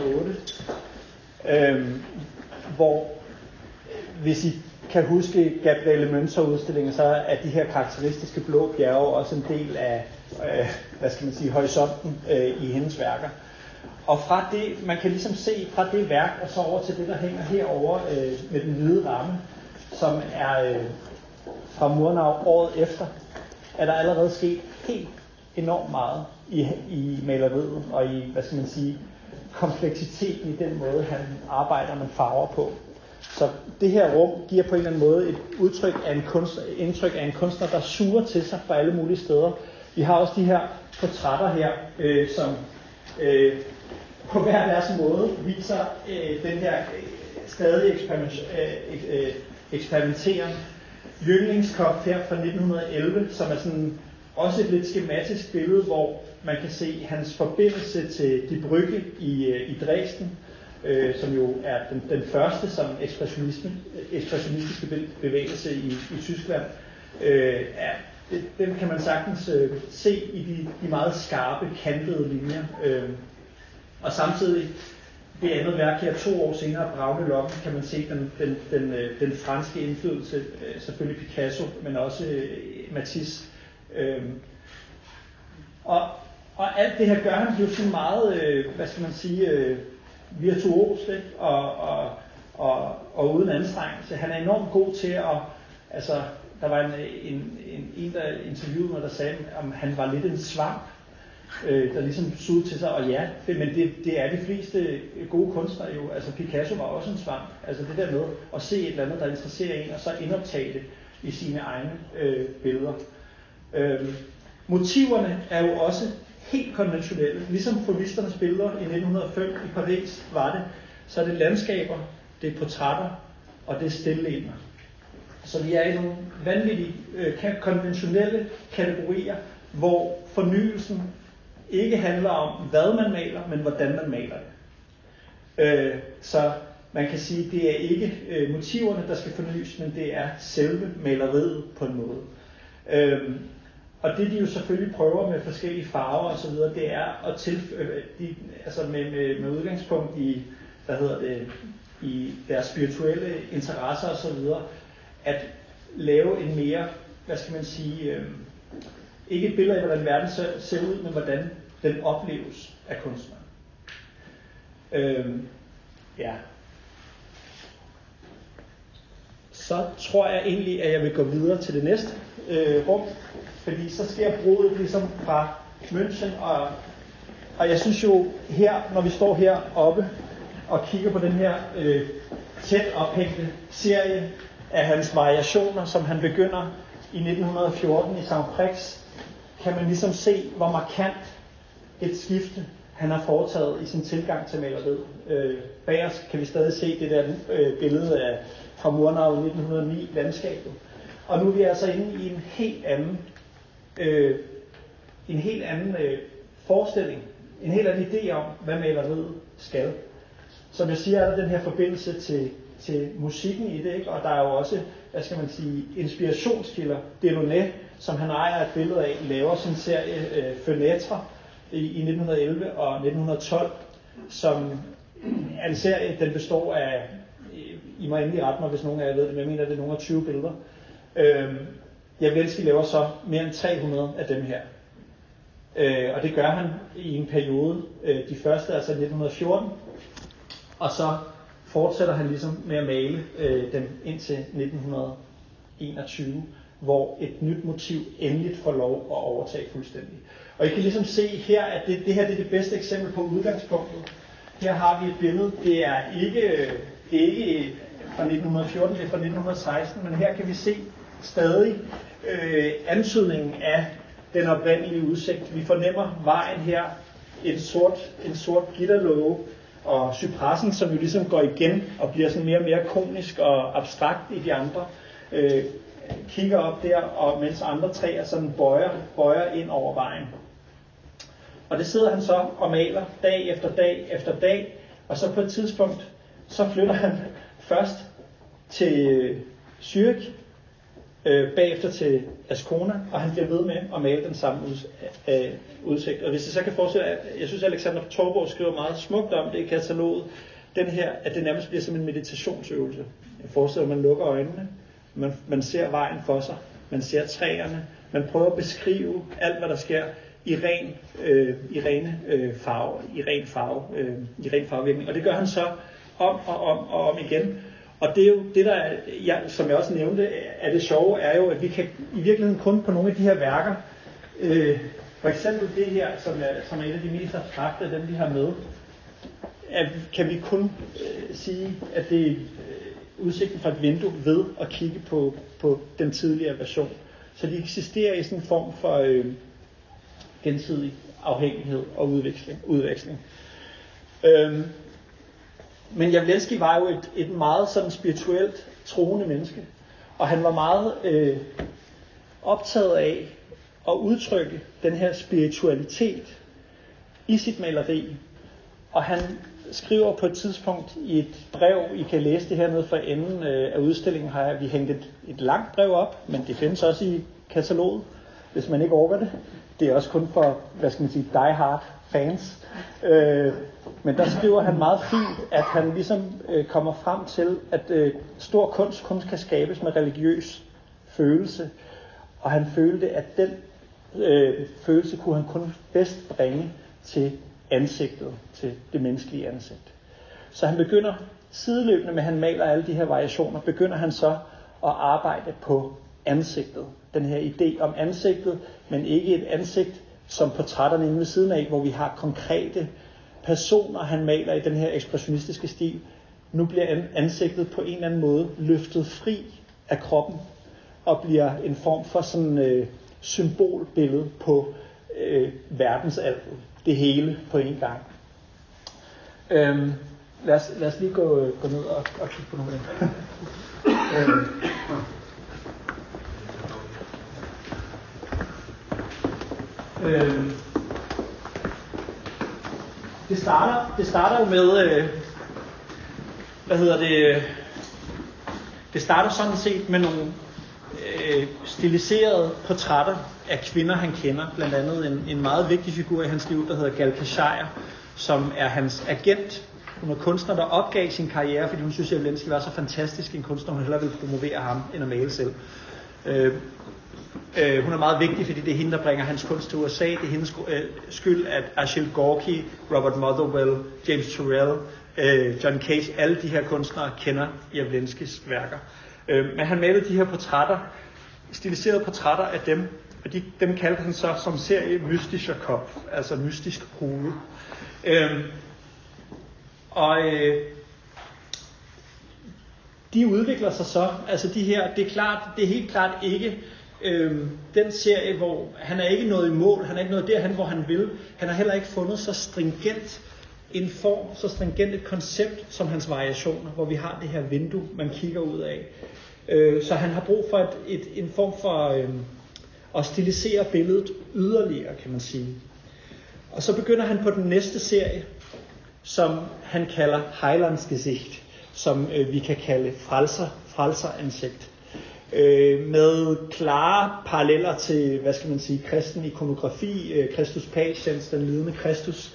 1908, hvor, hvis I kan huske Gabriele Münzer udstillingen, så er de her karakteristiske blå bjerge også en del af, horisonten i hendes værker. Og fra det, man kan ligesom se fra det værk, og så over til det, der hænger herover med den hvide ramme, som er fra Murnau året efter, er der allerede sket helt enormt meget i maleriet, og i, kompleksiteten i den måde, han arbejder med farver på. Så det her rum giver på en eller anden måde et indtryk af en kunstner, der suger til sig fra alle mulige steder. Vi har også de her portrætter her, som på hver deres måde viser den her stadig eksperimenteren. Jünglingskopf her fra 1911, som er sådan også et lidt skematisk billede, hvor man kan se hans forbindelse til Die Brücke i Dresden, som jo er den første som ekspressionistiske bevægelse i Tyskland. Den kan man sagtens se i de meget skarpe, kantede linjer. Og samtidig det andet værk her 2 år senere, Braune Locken, kan man se den franske indflydelse, selvfølgelig Picasso, men også Matisse. Og alt det her gør han jo sådan meget, virtuost, ikke? Og uden anstrengelse. Han er enormt god til at, altså, der var en der interviewede mig, der sagde, om han var lidt en svamp, der ligesom sugede til sig, og ja, men det er de fleste gode kunstnere jo. Altså Picasso var også en svamp. Altså det der med at se et eller andet, der interesserer en, og så indoptage det i sine egne billeder. Motiverne er jo også helt konventionelle. Ligesom fauvisternes billeder i 1905 i Paris var det, så er det landskaber, det er portrætter, og det er stilleben. Så vi er i nogle vanvittige konventionelle kategorier, hvor fornyelsen ikke handler om, hvad man maler, men hvordan man maler det. Så man kan sige, at det er ikke motiverne, der skal fornyes, men det er selve maleriet på en måde. Og det de jo selvfølgelig prøver med forskellige farver og så videre, det er at altså med udgangspunkt i, i deres spirituelle interesser og så videre, at lave en mere, ikke et billede af, hvordan verden ser ud, men hvordan den opleves af kunstneren. Ja. Så tror jeg egentlig, at jeg vil gå videre til det næste rum, fordi så sker bruddet ligesom fra München Og jeg synes jo her, når vi står heroppe og kigger på den her tæt ophængte serie af hans variationer, som han begynder i 1914 i Saint-Preux, kan man ligesom se, hvor markant et skifte han har foretaget i sin tilgang til maleriet. Bag os kan vi stadig se det der billede af fra Murnau 1909, landskabet. Og nu er vi altså inde i en helt anden forestilling, en helt anden idé om, hvad maleriet skal. Som jeg siger, er der den her forbindelse til musikken i det, ikke? Og der er jo også, hvad skal man sige, inspirationskilder. Delaunay, som han ejer et billede af, laver sin serie Fenêtre i 1911 og 1912, som er en serie, den består af, I må endelig rette mig, hvis nogen af jer ved det, men jeg mener, det er nogle af 20 billeder. Jawlensky laver så mere end 300 af dem her. Og det gør han i en periode, de første altså 1914, og så fortsætter han ligesom med at male dem indtil 1921, hvor et nyt motiv endeligt får lov at overtage fuldstændig. Og I kan ligesom se her, at det her det er det bedste eksempel på udgangspunktet. Her har vi et billede, det er ikke fra 1914, det er fra 1916, men her kan vi se stadig antydningen af den oprindelige udsigt. Vi fornemmer vejen her, en sort gitterlåge, og cypressen, som jo ligesom går igen og bliver sådan mere og mere konisk og abstrakt i de andre, kigger op der, og mens andre træer sådan bøjer ind over vejen. Og det sidder han så og maler dag efter dag efter dag, og så på et tidspunkt, så flytter han først til Zürich, bagefter til Ascona, og han bliver ved med at male den samme udsigt. Og hvis jeg så kan forestille, jeg synes Alexander Torborg skriver meget smukt om det i kataloget, den her, at det nærmest bliver som en meditationsøvelse. Jeg forestiller, at man lukker øjnene, man ser vejen for sig, man ser træerne, man prøver at beskrive alt, hvad der sker i ren farvevirkning. Og det gør han så om og om igen. Og det er jo det, der er, som jeg også nævnte, er det sjove, er jo, at vi kan i virkeligheden kun på nogle af de her værker, for eksempel det her, som er et af de mest abstrakte af dem, vi har med, kan vi kun sige, at det er udsigten fra et vindue ved at kigge på den tidligere version. Så de eksisterer i sådan en form for gensidig afhængighed og udveksling. Men Jawlensky var jo et meget sådan spirituelt troende menneske, og han var meget optaget af at udtrykke den her spiritualitet i sit maleri. Og han skriver på et tidspunkt i et brev, I kan læse det hernede fra enden af udstillingen, har vi hængt et langt brev op, men det findes også i kataloget, hvis man ikke orker det. Det er også kun for, die hard fans. Men der skriver han meget fint, at han ligesom kommer frem til, at stor kunst kun kan skabes med religiøs følelse. Og han følte, at den følelse kunne han kun bedst bringe til ansigtet, til det menneskelige ansigt. Så han begynder sideløbende med, at han maler alle de her variationer, begynder han så at arbejde på ansigtet. Den her idé om ansigtet, men ikke et ansigt som portrætterne inde ved siden af, hvor vi har konkrete personer, han maler i den her ekspressionistiske stil. Nu bliver ansigtet på en eller anden måde løftet fri af kroppen og bliver en form for sådan symbolbillede på verdensaltet. Det hele på en gang. Lad os lige gå ned og kigge på nogle af dem. Det starter jo med det starter sådan set med nogle stiliserede portrætter af kvinder han kender, blandt andet en meget vigtig figur i hans liv, der hedder Gal Kachair, som er hans agent. Hun er kunstner, der opgav sin karriere, fordi hun synes, at Jawlensky var så fantastisk en kunstner, hun hellere ville promovere ham end at male selv. Hun er meget vigtig, fordi det er hende, der bringer hans kunst til USA. Det er hendes skyld, at Achille Gorky, Robert Motherwell, James Turrell, John Cage, alle de her kunstnere kender Jawlenskys værker. Men han malede de her portrætter, stiliserede portrætter af dem Og dem kaldte han så som serie Mystischer Kopf, altså mystisk hoved. De udvikler sig så, altså de her, det er helt klart ikke den serie, hvor han er ikke nået i mål, han er ikke nået derhen, hvor han vil. Han har heller ikke fundet så stringent en form, så stringent et koncept som hans variationer, hvor vi har det her vindue, man kigger ud af. Så han har brug for en form for at stilisere billedet yderligere, kan man sige. Og så begynder han på den næste serie, som han kalder Heilandsgesicht, som vi kan kalde frelseransigt. Med klare paralleller til, hvad skal man sige, kristen ikonografi, Kristus Patiens, den lidende Kristus,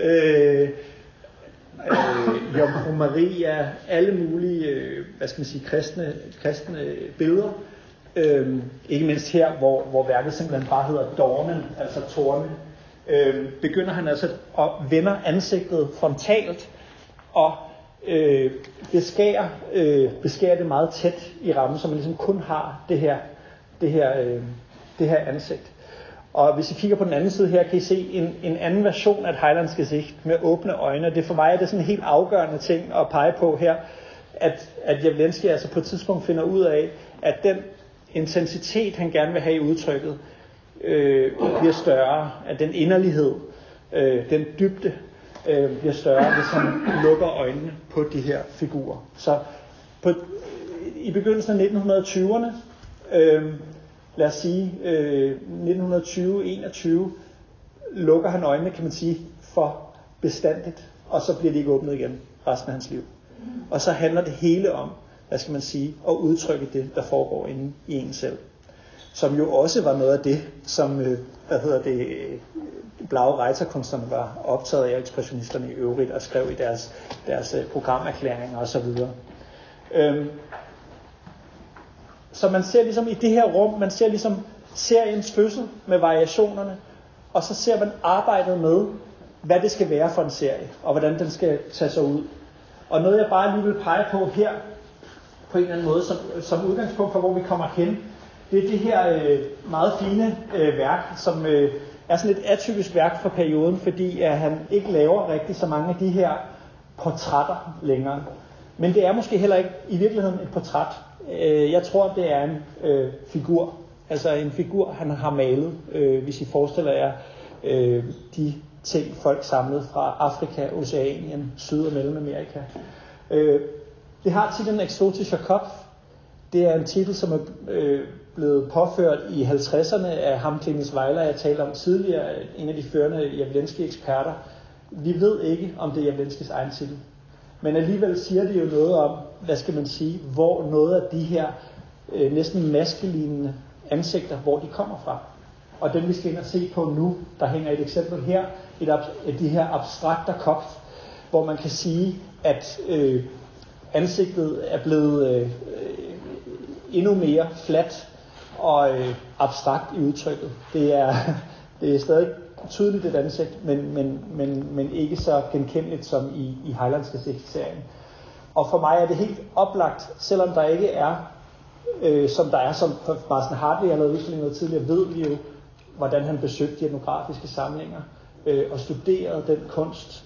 Jomfru Maria, alle mulige, hvad skal man sige, kristne billeder. Ikke mindst her, hvor værket simpelthen bare hedder Dornen, altså tårne. Begynder han altså at vende ansigtet frontalt og beskærer det meget tæt i rammen, så man ligesom kun har det her ansigt. Og hvis I kigger på den anden side her, kan I se en anden version af et Heilandsgesicht med åbne øjne. Det for mig er det sådan en helt afgørende ting at pege på her, at Jawlensky altså på et tidspunkt finder ud af, at den intensitet, han gerne vil have i udtrykket, bliver større, at den inderlighed, den dybde, bliver større, hvis han lukker øjnene på de her figurer. Så i begyndelsen af 1920'erne, lad os sige 1920-21, lukker han øjnene, kan man sige, for bestandigt, og så bliver de ikke åbnet igen resten af hans liv. Og så handler det hele om, hvad skal man sige, at udtrykke det, der foregår inde i en selv. Som jo også var noget af det, som, Blaue Reiter-kunstnerne var optaget af, ekspressionisterne i øvrigt, og skrev i deres programerklæringer osv. Så man ser ligesom i det her rum, man ser ligesom seriens fødsel med variationerne, og så ser man arbejdet med, hvad det skal være for en serie, og hvordan den skal tage sig ud. Og noget jeg bare lige vil pege på her, på en eller anden måde, som udgangspunkt for, hvor vi kommer hen, det er det her meget fine værk, som er sådan et atypisk værk for perioden, fordi han ikke laver rigtig så mange af de her portrætter længere. Men det er måske heller ikke i virkeligheden et portræt. Jeg tror, det er en figur. Altså en figur, han har malet, hvis I forestiller jer de ting, folk samlede fra Afrika, Oceanien, Syd- og Mellemamerika. Det har titlen Exotischer Kopf. Det er en titel, som er blevet påført i 50'erne af ham, Clemens Weiler, jeg talte om tidligere, en af de førende Jawlensky-eksperter. Vi ved ikke, om det er Jawlenskys egen titel. Men alligevel siger det jo noget om, hvad skal man sige, hvor noget af de her næsten maskelignende ansigter, hvor de kommer fra. Og den vi skal ind og se på nu, der hænger et eksempel her, de her abstrakter Kopf, hvor man kan sige, at ansigtet er blevet endnu mere fladt og abstrakt i udtrykket. Det er stadig tydeligt et ansigt, men ikke så genkendeligt som i Heilandsgesicht-serien. Og for mig er det helt oplagt, selvom der ikke er, som der er, som Marcel Hartley har lavet udstilling noget tidligere, ved vi jo, hvordan han besøgte de etnografiske samlinger og studerede den kunst,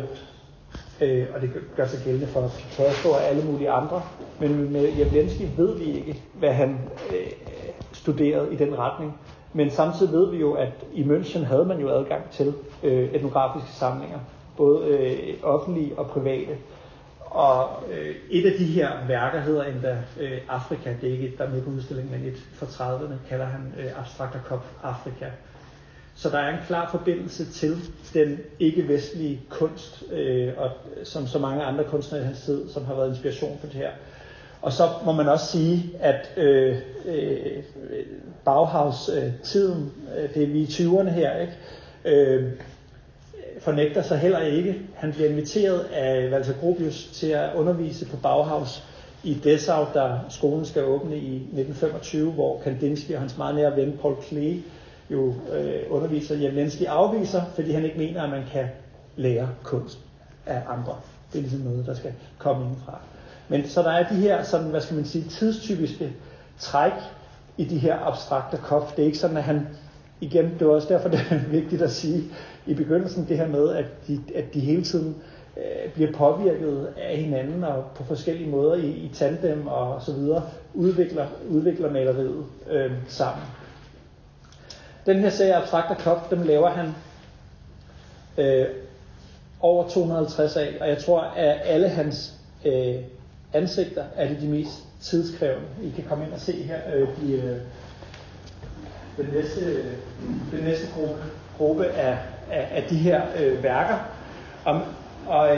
og det gør sig gældende for Picasso og alle mulige andre. Men med Jawlensky ved vi ikke, hvad han studerede i den retning. Men samtidig ved vi jo, at i München havde man jo adgang til etnografiske samlinger, både offentlige og private. Og et af de her værker hedder endda Afrika, det er ikke et, der er med på udstillingen, men et fra 30'erne, kalder han Abstrakter Kopf Afrika. Så der er en klar forbindelse til den ikke-vestlige kunst, og som så mange andre kunstnere i hans tid, som har været inspiration for det her. Og så må man også sige, at Bauhaus-tiden, det er vi i 20'erne her, ikke? Fornægter sig heller ikke. Han bliver inviteret af Walter Gropius til at undervise på Bauhaus i Dessau, da skolen skal åbne i 1925, hvor Kandinsky og hans meget nære ven Paul Klee jo underviser. Jawlensky afviser, fordi han ikke mener, at man kan lære kunst af andre. Det er ligesom noget, der skal komme indenfra. Men så der er de her, sådan, hvad skal man sige, tidstypiske træk i de her abstrakte kof. Det er ikke sådan, at han, igen, det var også derfor, det er vigtigt at sige i begyndelsen, det her med, at de hele tiden bliver påvirket af hinanden og på forskellige måder i tandem og så videre, udvikler maleriet sammen. Den her serie abstrakte kof, dem laver han over 250 af, og jeg tror, at alle hans ansigter er de mest tidskrævende. I kan komme ind og se her den næste gruppe af de her værker. Og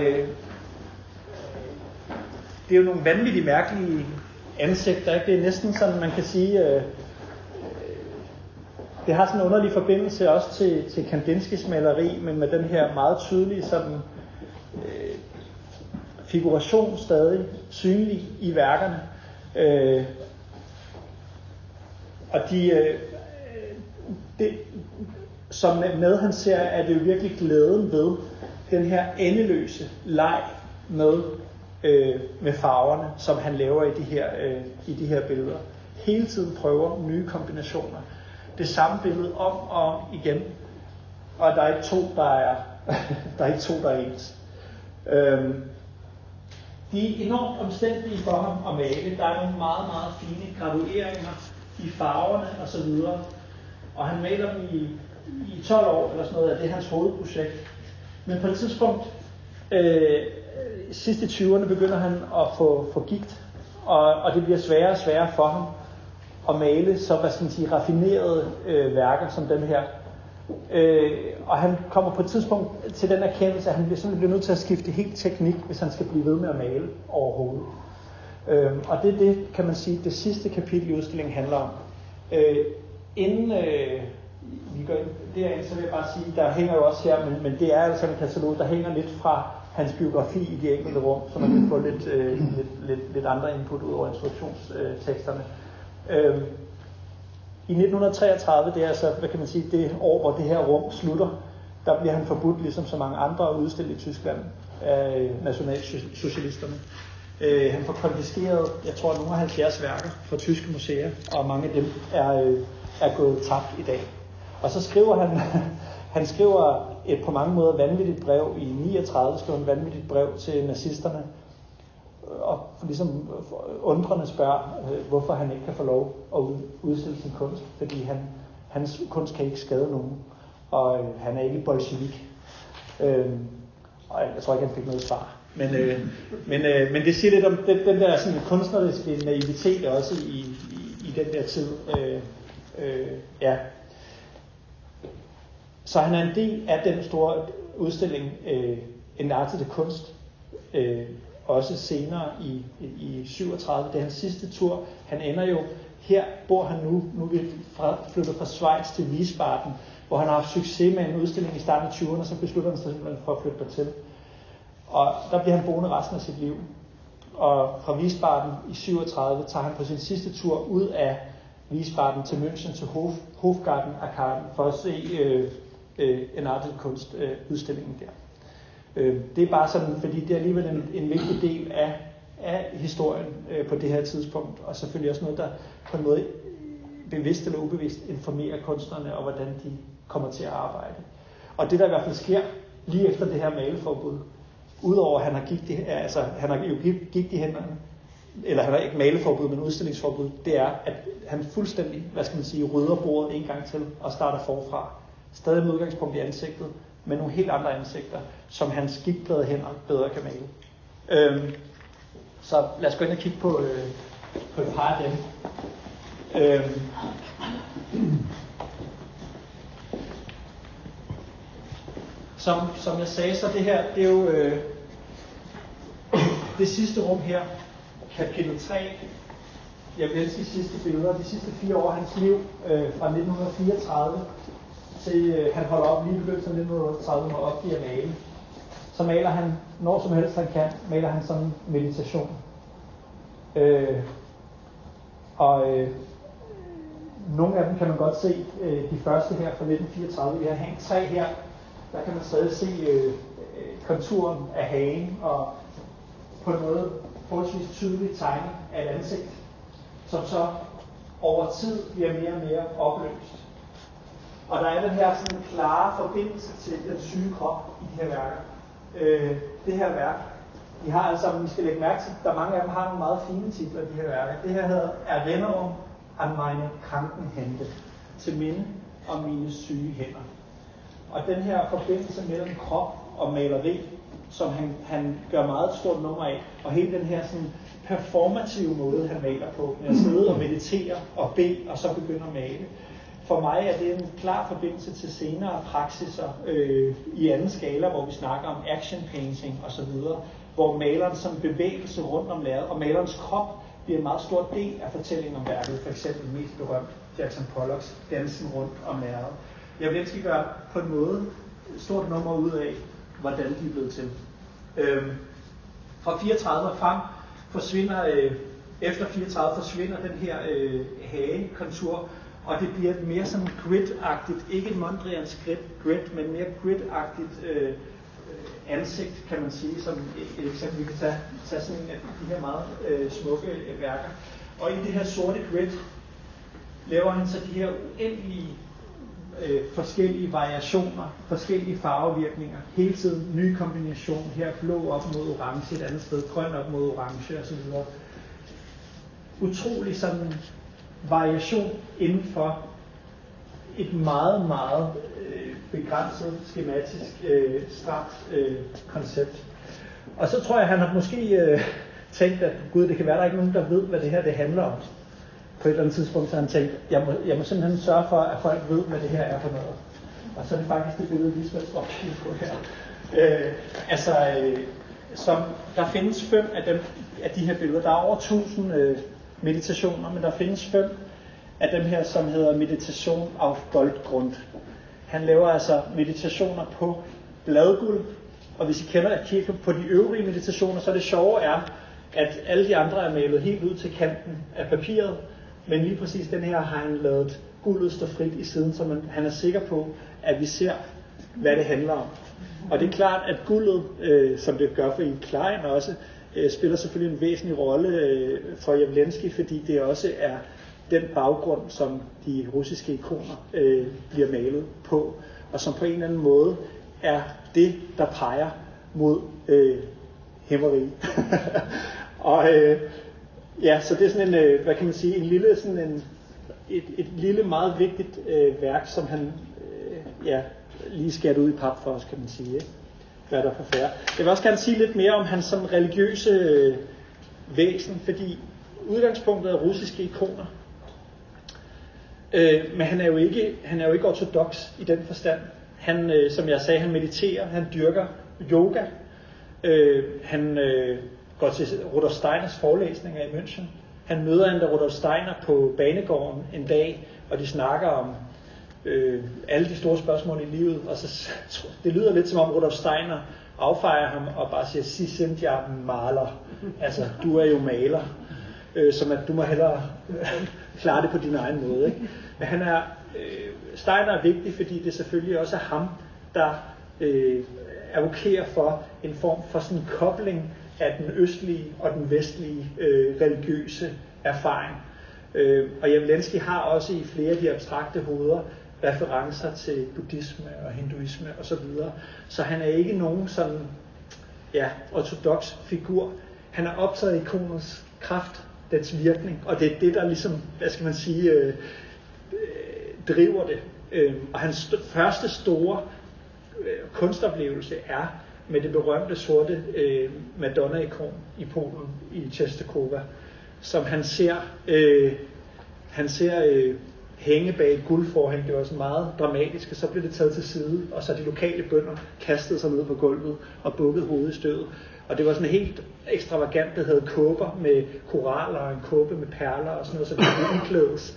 det er jo nogle vanvittigt mærkelige ansigter, ikke? Det er næsten sådan, man kan sige, det har sådan en underlig forbindelse også til Kandinskis maleri, men med den her meget tydelige sådan figuration stadig synlig i værkerne. Og som med han ser, er det jo virkelig glæden ved den her endeløse leg med farverne, som han laver i de her billeder. Hele tiden prøver nye kombinationer. Det samme billede om og igen. Og der er ikke to, der er ens. De er enormt omstændige for ham at male. Der er nogle meget, meget fine gradueringer i farverne osv. Og han maler dem i 12 år eller sådan noget, det er hans hovedprojekt. Men på et tidspunkt, sidst i 20'erne, begynder han at få gigt, og det bliver sværere og sværere for ham at male så, raffinerede værker som den her. Og han kommer på et tidspunkt til den erkendelse, at han bliver nødt til at skifte helt teknik, hvis han skal blive ved med at male overhovedet. Og det er det, kan man sige, det sidste kapitel i udstillingen handler om. Inden vi går ind derind, så vil jeg bare sige, der hænger jo også her, men det er altså en katalog, der hænger lidt fra hans biografi i de enkelte rum, så man kan få lidt andre input ud over instruktionsteksterne. I 1933, det er altså, hvad kan man sige, det år, hvor det her rum slutter, der bliver han forbudt, ligesom så mange andre, at udstille i Tyskland af nationalsocialisterne. Han får konfiskeret, jeg tror, nogle af 70 værker fra tyske museer, og mange af dem er gået tabt i dag. Og så skriver han skriver et på mange måder vanvittigt brev. I 39 skriver han vanvittigt brev til nazisterne, og ligesom undrende spørger, hvorfor han ikke kan få lov at udstille sin kunst, fordi hans kunst kan ikke skade nogen, og han er ikke bolsjevik. Og jeg tror ikke, han fik noget svar. Men det siger lidt om den der sådan kunstneriske naivitet også i den der tid. Ja. Så han er en del af den store udstilling, En arte til kunst, også senere i 37. Det er hans sidste tur. Han ender jo, her bor han nu er vi flyttet fra Schweiz til Wiesbaden, hvor han har haft succes med en udstilling i starten af 20'erne, så beslutter han sig simpelthen for at flytte dertil. Og der bliver han boende resten af sit liv. Og fra Wiesbaden i 37 tager han på sin sidste tur ud af Wiesbaden til München til Hofgarten-arkaden for at se en arte til kunst udstillingen der. Det er bare sådan, fordi det er alligevel en vigtig del af historien på det her tidspunkt, og selvfølgelig også noget, der på en måde bevidst eller ubevidst informerer kunstnerne og hvordan de kommer til at arbejde. Og det der i hvert fald sker lige efter det her maleforbud, udover at han har jo gigt i hænderne, eller han har ikke maleforbud, men udstillingsforbud, det er, at han fuldstændig, rydder bordet en gang til og starter forfra. Stadig med udgangspunkt i ansigtet, men nogle helt andre ansigter, som hans gigtplade hænder bedre kan male. Så lad os gå ind og kigge på et par af dem. Som jeg sagde, så det her, det er jo det sidste rum her, kapitel 3. Jeg vil elske de sidste billeder, de sidste 4 år af hans liv, fra 1934 til han holder op lige i begyndelsen af 1930, når han opgiver at male. Så maler han, når som helst han kan, maler han sådan meditation. Nogle af dem kan man godt se, de første her fra 1934. Vi har hængt 3 her, der kan man stadig se konturen af hagen, og på en måde forholdsvis tydelig tegning af et ansigt, som så over tid bliver mere og mere opløst. Og der er den her sådan klare forbindelse til den syge krop i de her værker. Det her værk, vi har altså, vi skal lægge mærke til, der mange af dem har nogle meget fine titler, de her værker. Det her hedder Erinnerung an meine kranken Hände, til minde om mine syge hænder. Og den her forbindelse mellem krop og maleri, som han gør meget et stort nummer af, og hele den her sådan performative måde, han maler på, med at sidde og meditere og bede, og så begynde at male. For mig er det en klar forbindelse til senere praksiser i anden skala, hvor vi snakker om action painting osv., hvor maleren som bevægelse rundt om lærredet, og malerens krop bliver en meget stor del af fortællingen om værket. For eksempel mest berømt Jackson Pollocks dansen rundt om lærredet. Jeg vil gerne gøre på en måde et stort nummer ud af, hvordan de er blevet til. Fra 34 og frem forsvinder, efter 34 forsvinder den her hagekontur, og det bliver mere sådan grid-agtigt, ikke et mondriansk grid, men mere grid-agtigt ansigt, kan man sige, som et eksempel. Vi kan tage sådan en af de her meget smukke værker. Og i det her sorte grid laver han så de her uendelige forskellige variationer, forskellige farvevirkninger, hele tiden ny kombination, her blå op mod orange, et andet sted grøn op mod orange osv. Utrolig sådan variation inden for et meget, meget begrænset, skematisk, stramt koncept. Og så tror jeg, han har måske tænkt, at gud, det kan være, der ikke nogen, der ved, hvad det her det handler om. På et eller andet tidspunkt så han tænkt, jeg må simpelthen sørge for, at folk ved, hvad det her er for noget. Og så er det faktisk det billede, vi skal opgive på her. Der findes 5 af de her billeder. Der er over 1000 meditationer, men der findes 5 af dem her, som hedder Meditation auf Goldgrund. Han laver altså meditationer på bladguld, og hvis I kigger på de øvrige meditationer, så det sjove er, at alle de andre er malet helt ud til kanten af papiret, men lige præcis den her har han lavet guldet stå frit i siden, så han er sikker på, at vi ser, hvad det handler om. Og det er klart, at guldet, som det gør for Yves Klein også, spiller selvfølgelig en væsentlig rolle for Jawlensky, fordi det også er den baggrund, som de russiske ikoner bliver malet på, og som på en eller anden måde er det, der peger mod hæmmeri. Og så det er sådan en, hvad kan man sige, en lille, sådan et lille meget vigtigt værk, som han lige skært ud i pap for os, kan man sige, ikke? Hvad der er for færre. Jeg vil også gerne sige lidt mere om hans sådan religiøse væsen, fordi udgangspunktet er russiske ikoner. Men han er jo ikke ortodoks i den forstand. Han, som jeg sagde, han mediterer, han dyrker yoga. Han går til Rudolf Steiners forelæsninger i München. Han møder endda Rudolf Steiner på banegården en dag, og de snakker om alle de store spørgsmål i livet. Og så, det lyder lidt som om Rudolf Steiner affejer ham og bare siger, "Sie sind ja maler." Altså, du er jo maler. Som at du må hellere klare det på din egen måde. Ikke? Men Steiner er vigtig, fordi det selvfølgelig også er ham, der advokerer for en form for sådan en kobling af den østlige og den vestlige religiøse erfaring. Og Jawlensky har også i flere af de abstrakte hoveder referencer til buddhisme og hinduisme osv. Så han er ikke nogen sådan ortodoks figur. Han er optaget af ikonens kraft, dets virkning, og det er det, der ligesom, hvad skal man sige, driver det. Og hans første store kunstoplevelse er med det berømte sorte Madonna-ikon i Polen, i Częstochowa, som han ser hænge bag et guldforhæng. Det var sådan meget dramatisk, og så blev det taget til side, og så de lokale bønder kastede sig ned på gulvet og bukkede hovedet i støvet. Og det var sådan helt ekstravagant, det havde kåber med koraller og en kåbe med perler og sådan noget, så det kunne udklædes.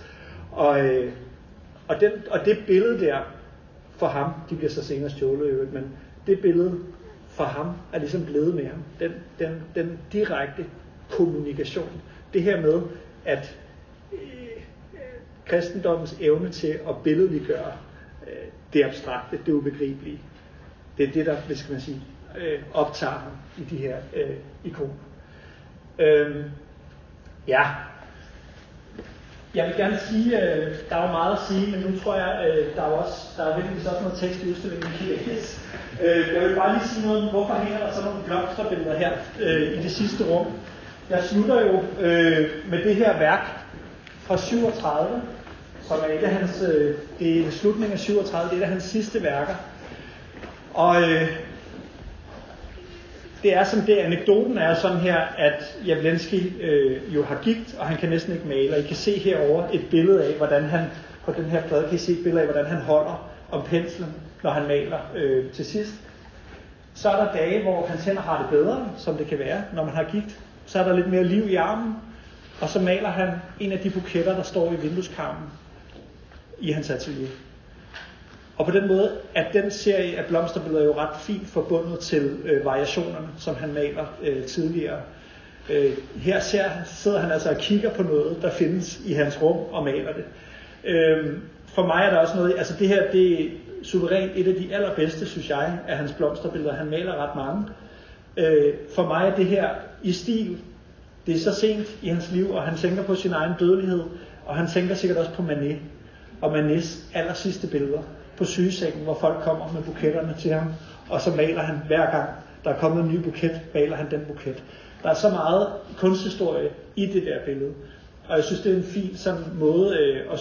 Og det billede der for ham, de bliver så senere stjålet i øvrigt, men det billede for ham er ligesom blevet med ham. Den direkte kommunikation. Det her med, at kristendommens evne til at billedliggøre det abstrakte, det ubegribelige, det er det, der, hvad skal man sige, optager ham i de her ikoner. Jeg vil gerne sige, der er jo meget at sige, men nu tror jeg, der er virkelig også noget tekst i udstillingen, vi kan læse. Jeg vil bare lige sige noget om, hvorfor hænger der så nogle blomsterbilleder her i det sidste rum. Jeg slutter jo med det her værk fra 37, som er et af hans, det er slutningen af 37, det er et af hans sidste værker. Og det er som det, anekdoten er sådan her, at Jawlensky jo har gigt, og han kan næsten ikke male. Og I kan se herover et billede af, hvordan han, på den her plade kan I se et billede af, hvordan han holder om penslen, når han maler til sidst. Så er der dage, hvor hans hænder har det bedre, som det kan være, når man har gigt. Så er der lidt mere liv i armen, og så maler han en af de buketter, der står i vindueskarmen i hans atelier. Og på den måde er den serie af blomsterbilleder jo ret fint forbundet til variationerne, som han maler tidligere. Her sidder han altså og kigger på noget, der findes i hans rum og maler det. For mig er der også noget, altså det her, det er suverænt et af de allerbedste, synes jeg, af hans blomsterbilleder. Han maler ret mange. For mig er det her i stil. Det er så sent i hans liv, og han tænker på sin egen dødelighed, og han tænker sikkert også på Manet, og Manets allersidste billeder på sygesengen, hvor folk kommer med buketterne til ham, og så maler han hver gang, der er kommet en ny buket, maler han den buket. Der er så meget kunsthistorie i det der billede, og jeg synes, det er en fin sådan måde at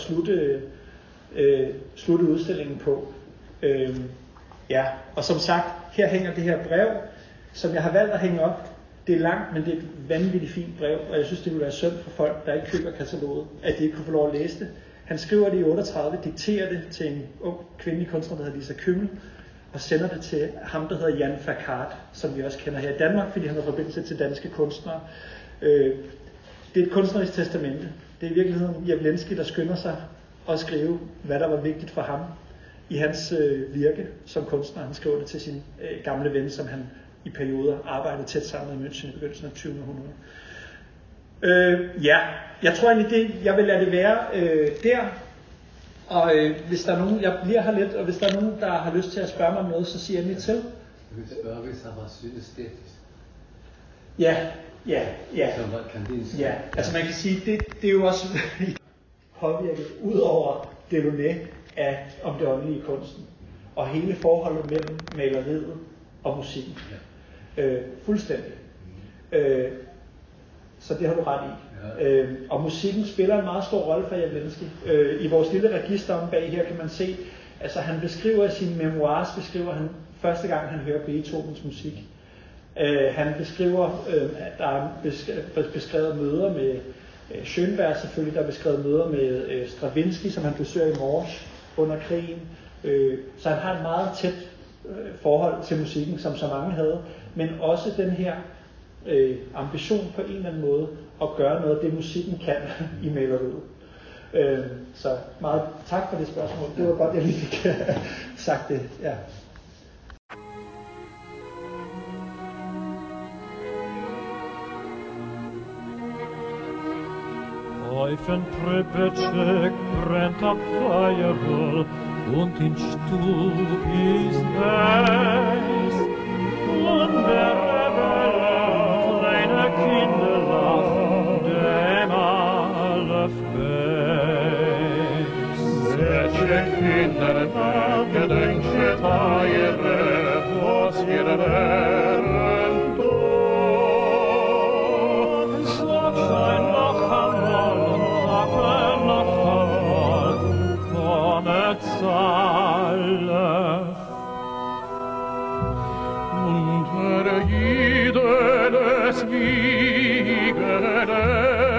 slutte udstillingen på. Ja, og som sagt, her hænger det her brev, som jeg har valgt at hænge op. Det er langt, men det er et vanvittigt fint brev, og jeg synes, det ville være synd for folk, der ikke køber kataloget, at de ikke kunne få lov at læse det. Han skriver det i 38, dikterer det til en ung kvindelig kunstner, der hedder Lisa Kümmel, og sender det til ham, der hedder Jan Fakart, som vi også kender her i Danmark, fordi han har forbindelse til danske kunstnere. Det er et kunstnerisk testamente. Det er i virkeligheden Jawlensky, der skynder sig at skrive, hvad der var vigtigt for ham i hans virke som kunstner. Han skriver det til sin gamle ven, som han i perioder arbejdede tæt sammen med München i begyndelsen af 20. århundrede. Ja, jeg tror egentlig, jeg vil lade det være der. Og hvis der er nogen, jeg bliver her lidt, og hvis der er nogen, der har lyst til at spørge mig om noget, så siger jeg lige til. Du vil spørge, hvis han var synestetisk. Ja. Så hvad kan det Ja, altså man kan sige, det er jo også påvirket ud over Delaunay om det åndelige kunsten. Og hele forholdet mellem maleriet og musikken. Ja. Fuldstændig. Så det har du ret i. Ja. Og musikken spiller en meget stor rolle for Jawlensky. I vores lille register om bag her kan man se, altså han beskriver sine memoirs, han første gang han hører Beethovens musik. Han beskriver, at der er beskrevet møder med Schönberg selvfølgelig, der er beskrevet møder med Stravinsky, som han besøger i Mors under krigen. Så han har et meget tæt forhold til musikken, som så mange havde, men også den her ambition på en eller anden måde at gøre noget af det, musikken kan i maleriet. Så meget tak for det spørgsmål. Det var godt, jeg lige fik sagt det. Ja. Pfeifentröpfchen brennt am Feuerl und in Stub ist heiß. Und der kleine Kinder lachen dem alle Fest. Welche Kinder gedenken eure, was ihr wären tot. Sag sein noch einmal und sag noch einmal, kommet's alle. Unter jedes Wiegele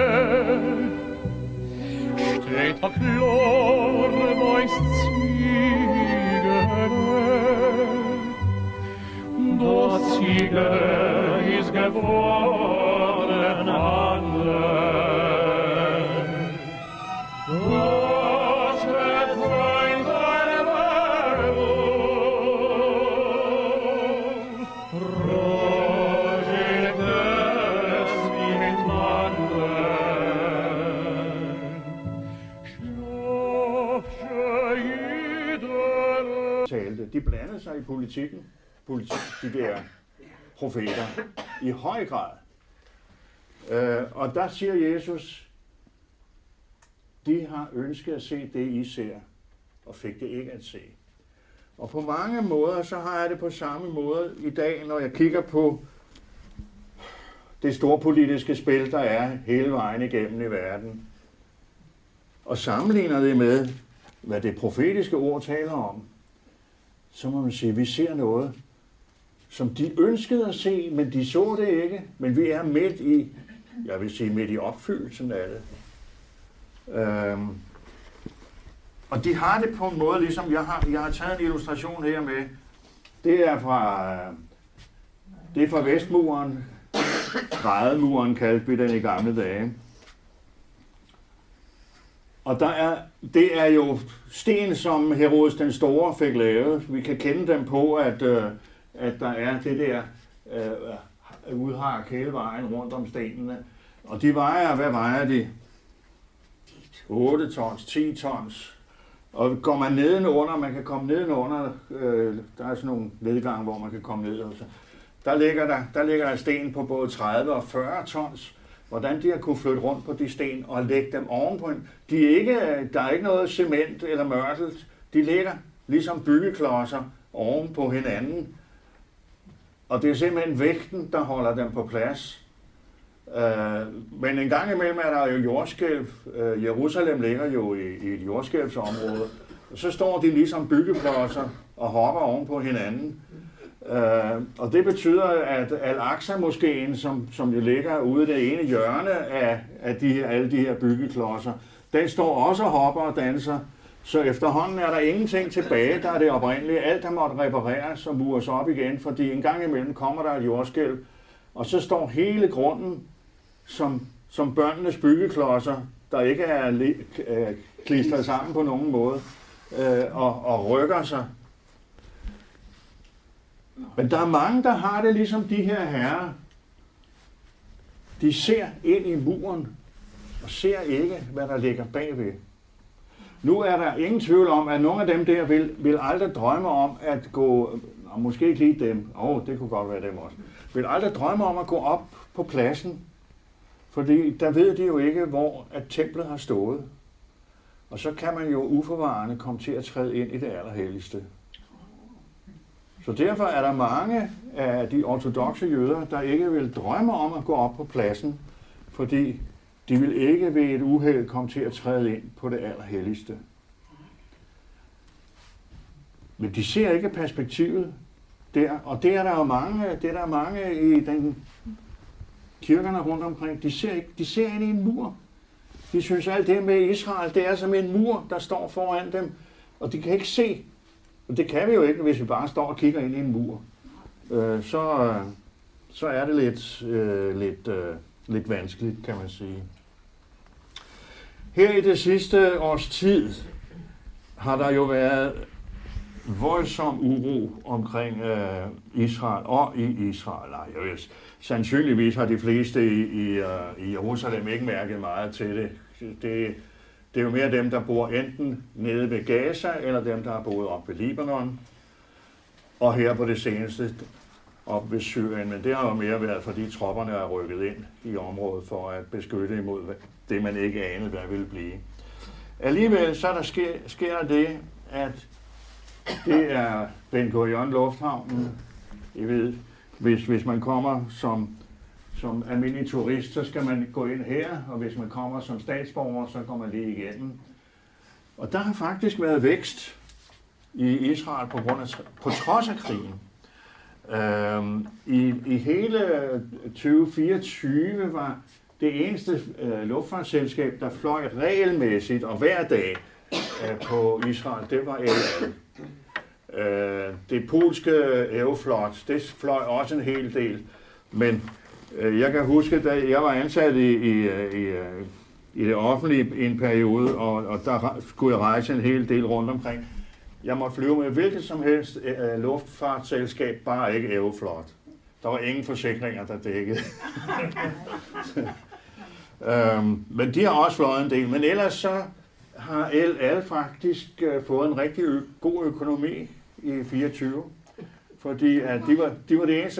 steht auf Lorbeus Ziegele. Das Ziegele ist geworden anders. Das wird sein seine De blandede sig i politikken, de der profeter, i høj grad. Og der siger Jesus, de har ønsket at se det, I ser, og fik det ikke at se. Og på mange måder, så har jeg det på samme måde i dag, når jeg kigger på det store politiske spil, der er hele vejen igennem i verden, og sammenligner det med, hvad det profetiske ord taler om, så må man sige, at vi ser noget, som de ønskede at se, men de så det ikke. Men vi er midt i, jeg vil sige midt i opfyldelsen af det. Og de har det på en måde, ligesom jeg har taget en illustration her med. Det er fra Vestmuren. Grædemuren kaldte vi den i gamle dage. Og det er jo sten, som Herodes den Store fik lavet. Vi kan kende dem på, at der er det der udhak hele vejen rundt om stenene. Og de vejer, hvad vejer de? 8 tons, 10 tons. Og går man nedenunder, man kan komme nedenunder, der er sådan nogle nedgange, hvor man kan komme ned. Der ligger der sten på både 30 og 40 tons. Hvordan de har kunne flytte rundt på de sten og lægge dem ovenpå en. Der er ikke noget cement eller mørtel. De ligger ligesom byggeklodser oven på hinanden. Og det er simpelthen vægten, der holder dem på plads. Men en gang imellem er der jo jordskælv. Jerusalem ligger jo i et jordskælvsområde. Så står de ligesom byggeklodser og hopper oven på hinanden. Og det betyder, at Al-Aqsa-moskeen, som jo ligger ude i det ene hjørne af alle de her byggeklodser, den står også og hopper og danser. Så efterhånden er der ingenting tilbage, der er det oprindelige. Alt har måttet repareres og mures op igen, fordi en gang imellem kommer der et jordskælv, og så står hele grunden som børnenes byggeklodser, der ikke er klistret sammen på nogen måde, og rykker sig. Men der er mange, der har det ligesom de her herrer. De ser ind i muren, og ser ikke, hvad der ligger bagved. Nu er der ingen tvivl om, at nogle af dem der vil aldrig drømme om at gå, og måske ikke lige dem, det kunne godt være dem også, vil aldrig drømme om at gå op på pladsen, fordi der ved de jo ikke, hvor at templet har stået. Og så kan man jo uforvarende komme til at træde ind i det allerhelligste. Så derfor er der mange af de ortodokse jøder, der ikke vil drømme om at gå op på pladsen, fordi de vil ikke ved et uheld komme til at træde ind på det allerhelligste. Men de ser ikke perspektivet der, og det er der jo mange i den kirkerne rundt omkring. De ser ind i en mur. De synes alt det med Israel, det er som en mur, der står foran dem, og de kan ikke se. Og det kan vi jo ikke, hvis vi bare står og kigger ind i en mur. Så er det lidt vanskeligt, kan man sige. Her i det sidste års tid har der jo været voldsom uro omkring Israel og i Israel. Sandsynligvis har de fleste i Jerusalem ikke mærket meget til det. Det er jo mere dem, der bor enten nede ved Gaza, eller dem, der har boet op ved Libanon, og her på det seneste op ved Syrien. Men det har jo mere været, fordi tropperne er rykket ind i området for at beskytte imod det, man ikke anede, hvad ville blive. Alligevel så sker det, at det er Ben Gurion Lufthavnen. I ved, hvis man kommer som almindelig turist, så skal man gå ind her, og hvis man kommer som statsborger, så går man lige igennem. Og der har faktisk været vækst i Israel på trods af krigen. I hele 2024 var det eneste luftfartsselskab, der fløj regelmæssigt og hver dag på Israel, det var El Al. Det polske Aeroflot, det fløj også en hel del, men jeg kan huske, da jeg var ansat i det offentlige i en periode, og der skulle jeg rejse en hel del rundt omkring. Jeg måtte flyve med hvilket som helst luftfartsselskab, bare ikke Aeroflot. Der var ingen forsikringer, der dækkede. Men de har også fløjet en del. Men ellers så har El Al faktisk fået en rigtig god økonomi i 24. Fordi at de var det eneste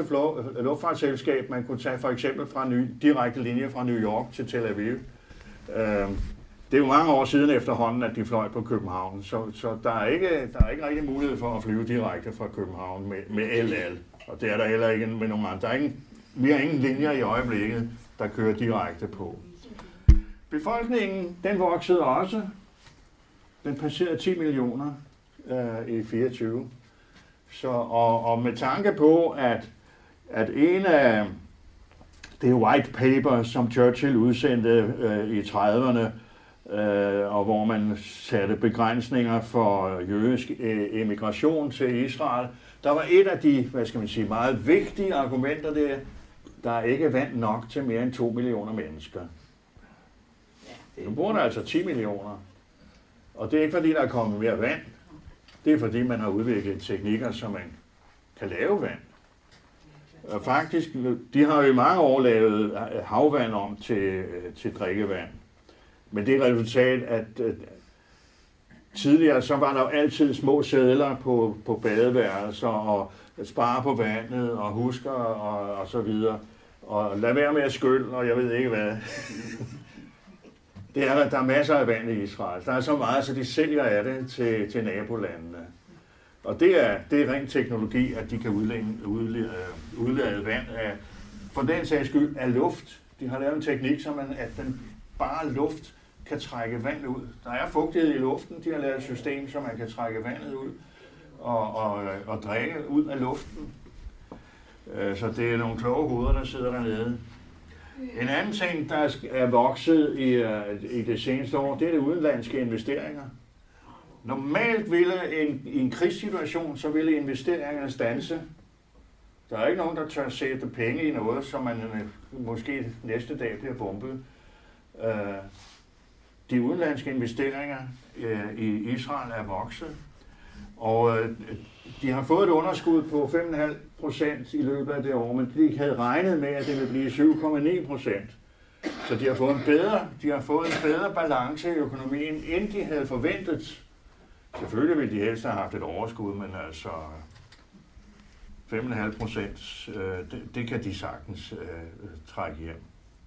luftfartsselskab, man kunne tage for eksempel fra direkte linje fra New York til Tel Aviv. det er jo mange år siden efterhånden, at de fløj på København, så der er ikke rigtig mulighed for at flyve direkte fra København med LL. Og det er der heller ikke med nogen andre. Vi har ingen linjer i øjeblikket, der kører direkte på. Befolkningen, den voksede også. Den passerede 10 millioner i 24. Så, og med tanke på, at en af det white paper, som Churchill udsendte i 30'erne, og hvor man satte begrænsninger for jødisk emigration til Israel, der var et af de, meget vigtige argumenter der er ikke vand nok til mere end 2 millioner mennesker. Nu bor der altså 10 millioner. Og det er ikke fordi, der er kommet mere vand. Det er fordi, man har udviklet teknikker, så man kan lave vand. Og faktisk, de har jo i mange år lavet havvand om til drikkevand. Men det er resultat, at tidligere så var der jo altid små sedler på badeværelser og spare på vandet og husker og så videre. Og lad være med at skylle, og jeg ved ikke hvad. Der er masser af vand i Israel. Der er så meget, så de sælger af det til nabolandene. Og det er ren teknologi, at de kan udlade vand for den sags skyld af luft. De har lavet en teknik, så at den bare luft kan trække vand ud. Der er fugtighed i luften. De har lavet et system, så man kan trække vandet ud og drikke ud af luften. Så det er nogle kloge hoveder, der sidder dernede. En anden ting, der er vokset i det seneste år, det er det udenlandske investeringer. Normalt ville i en krigssituation, så ville investeringerne standse. Der er ikke nogen, der tør sætte penge i noget, som man måske næste dag bliver bombet. De udenlandske investeringer i Israel er vokset, og de har fået et underskud på 5,5% i løbet af det år, men de havde regnet med, at det ville blive 7,9%. Så de har fået en bedre balance i økonomien, end de havde forventet. Selvfølgelig ville de helst have haft et overskud, men altså 5,5%, det kan de sagtens trække hjem.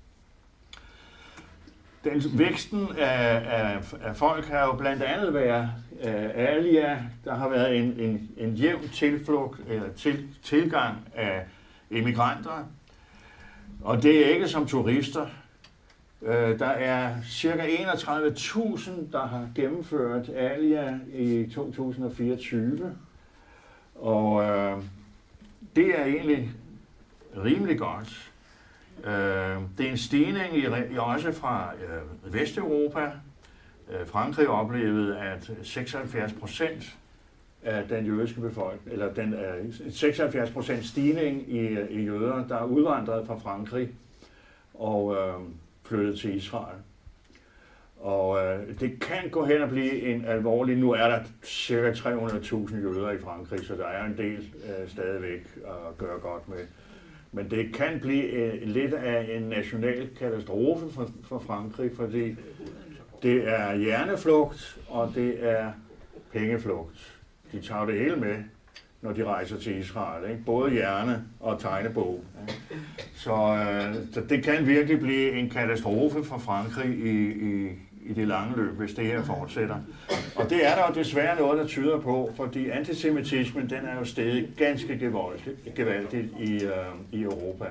Væksten af folk har jo blandt andet været Alia. Der har været en jævn tilgang af immigranter, og det er ikke som turister. Der er ca. 31.000, der har gennemført Alia i 2024, og det er egentlig rimelig godt. Det er en stigning også fra Vesteuropa. Frankrig oplevede, at 76% af den jødiske befolkning, eller 76% stigning i jøder, der er udvandret fra Frankrig og flyttet til Israel. Og det kan gå hen og blive en alvorlig. Nu er der ca. 300.000 jøder i Frankrig, så der er en del stadigvæk at gøre godt med. Men det kan blive lidt af en national katastrofe for Frankrig, fordi det er hjerneflugt, og det er pengeflugt. De tager det hele med, når de rejser til Israel. Ikke? Både hjerne og tegnebog. Så det kan virkelig blive en katastrofe for Frankrig i det lange løb, hvis det her fortsætter. Og det er der jo desværre noget, der tyder på, fordi antisemitismen, den er jo steget ganske gevaldigt i Europa.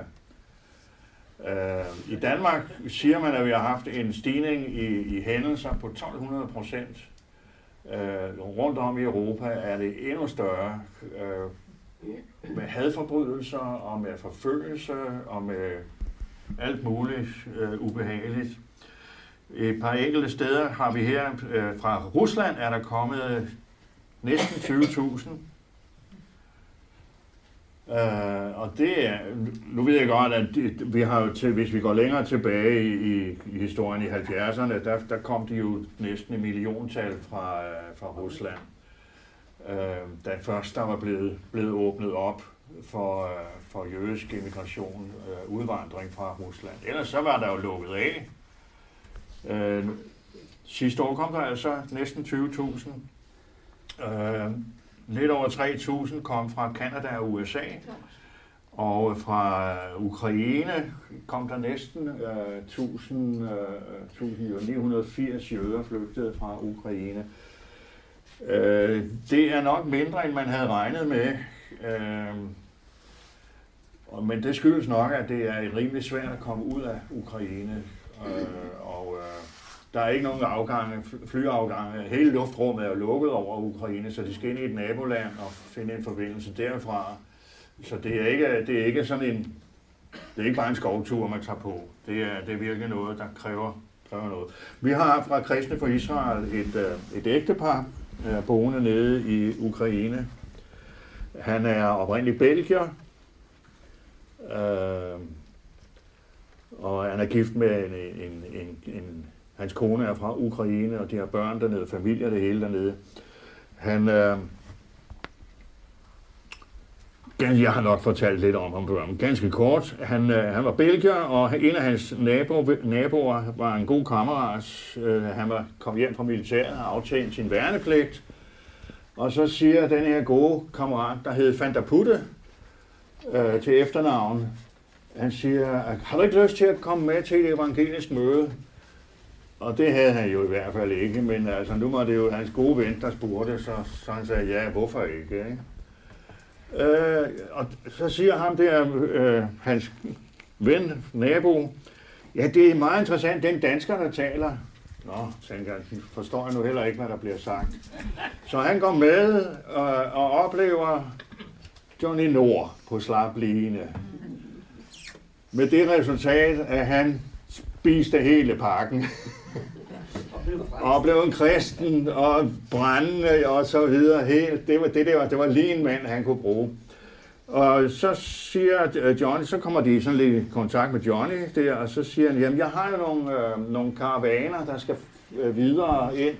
I Danmark siger man, at vi har haft en stigning i hændelser på 1200%. Rundt om i Europa er det endnu større, med hadforbrydelser og med forfølgelse og med alt muligt ubehageligt. Et par enkelte steder har vi her fra Rusland, er der kommet næsten 20.000. Og det er, nu ved jeg godt, at vi har jo hvis vi går længere tilbage i historien i 70'erne, der kom de jo næsten et milliontal fra Rusland. Da først der var blevet åbnet op for jødisk immigration, udvandring fra Rusland. Ellers så var der jo lukket af. Sidste år kom der altså næsten 20.000. Lidt over 3.000 kom fra Canada og USA. Og fra Ukraine kom der næsten 1980 jøder flygtede fra Ukraine. Det er nok mindre, end man havde regnet med. Men det skyldes nok, at det er rimelig svært at komme ud af Ukraine. Der er ikke nogen flyafgange. Hele luftrummet er lukket over Ukraine, så de skal ind i et naboland og finde en forbindelse derfra. Så det er ikke sådan en... Det er ikke bare en skovtur, man tager på. Det er virkelig noget, der kræver noget. Vi har fra Kristne for Israel et ægtepar boende nede i Ukraine. Han er oprindelig belgier, og han er gift med hans kone er fra Ukraine, og de har børn dernede, familie, det hele dernede. Jeg har nok fortalt lidt om ham, ganske kort. Han var belgier, og en af hans naboer var en god kammerat. Han kom hjem fra militæret og aftjent sin værnepligt. Og så siger den her gode kammerat, der hed Van der Putte, til efternavn, han siger, har du ikke lyst til at komme med til et evangelisk møde? Og det havde han jo i hvert fald ikke, men altså, nu var det jo hans gode ven, der spurgte, så han sagde, ja, hvorfor ikke? Og så siger ham der, hans ven, nabo, ja, det er meget interessant, den dansker, der taler. Nå, tænker jeg, forstår jeg nu heller ikke, hvad der bliver sagt. Så han går med og oplever Johnny Nord på slapline. Med det resultat, at han spiste hele pakken. Og blev en kristen og brændende og så videre. Det var lige en mand, han kunne bruge. Og så siger Johnny, så kommer de sådan lidt i kontakt med Johnny der, og så siger han, jamen jeg har jo nogle karavaner, der skal videre ind.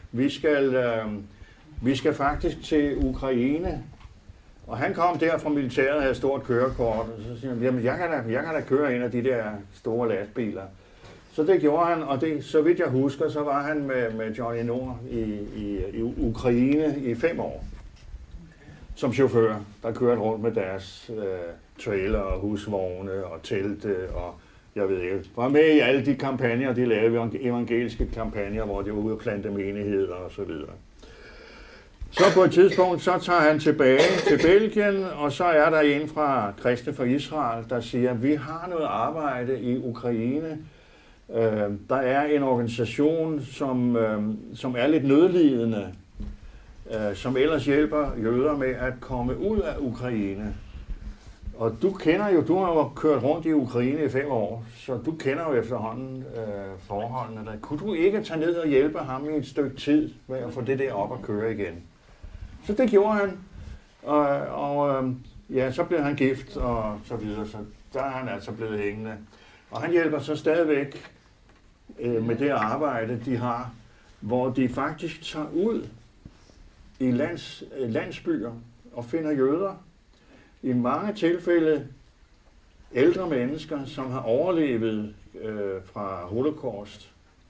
Vi skal faktisk til Ukraine. Og han kom der fra militæret og havde stort kørekort, og så siger han, jamen jeg kan da køre en af de der store lastbiler. Så det gjorde han, og det, så vidt jeg husker, så var han med Johnny Nord i Ukraine i 5 år. Som chauffør, der kørte rundt med deres trailer og husvogne og telte og jeg ved ikke. Var med i alle de kampagner, de lavede evangeliske kampagner, hvor de var ude og plante menigheder og så videre. Så på et tidspunkt, så tager han tilbage til Belgien, og så er der en fra Kristne for Israel, der siger, vi har noget arbejde i Ukraine. Der er en organisation, som er lidt nødlidende, som ellers hjælper jøder med at komme ud af Ukraine. Og du har jo kørt rundt i Ukraine i 5 år, så du kender jo efterhånden forholdene der. Kunne du ikke tage ned og hjælpe ham i et stykke tid med at få det der op at køre igen? Så det gjorde han, og så blev han gift og så videre, så der er han altså blevet hængende. Og han hjælper så stadigvæk med det arbejde, de har, hvor de faktisk tager ud i landsbyer og finder jøder. I mange tilfælde ældre mennesker, som har overlevet fra Holocaust.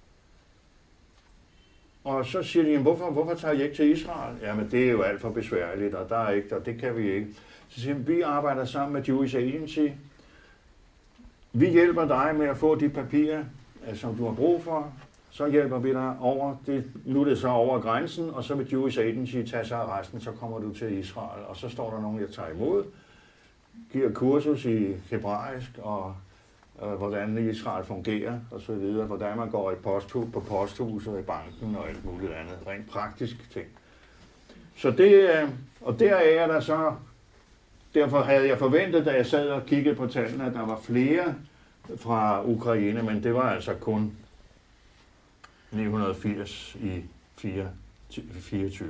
Og så siger de, hvorfor tager I ikke til Israel? Jamen det er jo alt for besværligt, og der er ikke, og det kan vi ikke. Så siger de, vi arbejder sammen med Jewish Agency. Vi hjælper dig med at få de papirer, som du har brug for. Så hjælper vi dig over, nu er det så over grænsen, og så vil Jewish Agency tage sig af resten, så kommer du til Israel. Og så står der nogen, jeg tager imod, giver kursus i hebraisk, og hvordan Israel fungerer, og så videre, hvordan man går på posthuset, i banken og alt muligt andet, rent praktisk ting. Så og deraf er der så, derfor havde jeg forventet, da jeg sad og kiggede på tallene, at der var flere fra Ukraine, men det var altså kun 980 i 24.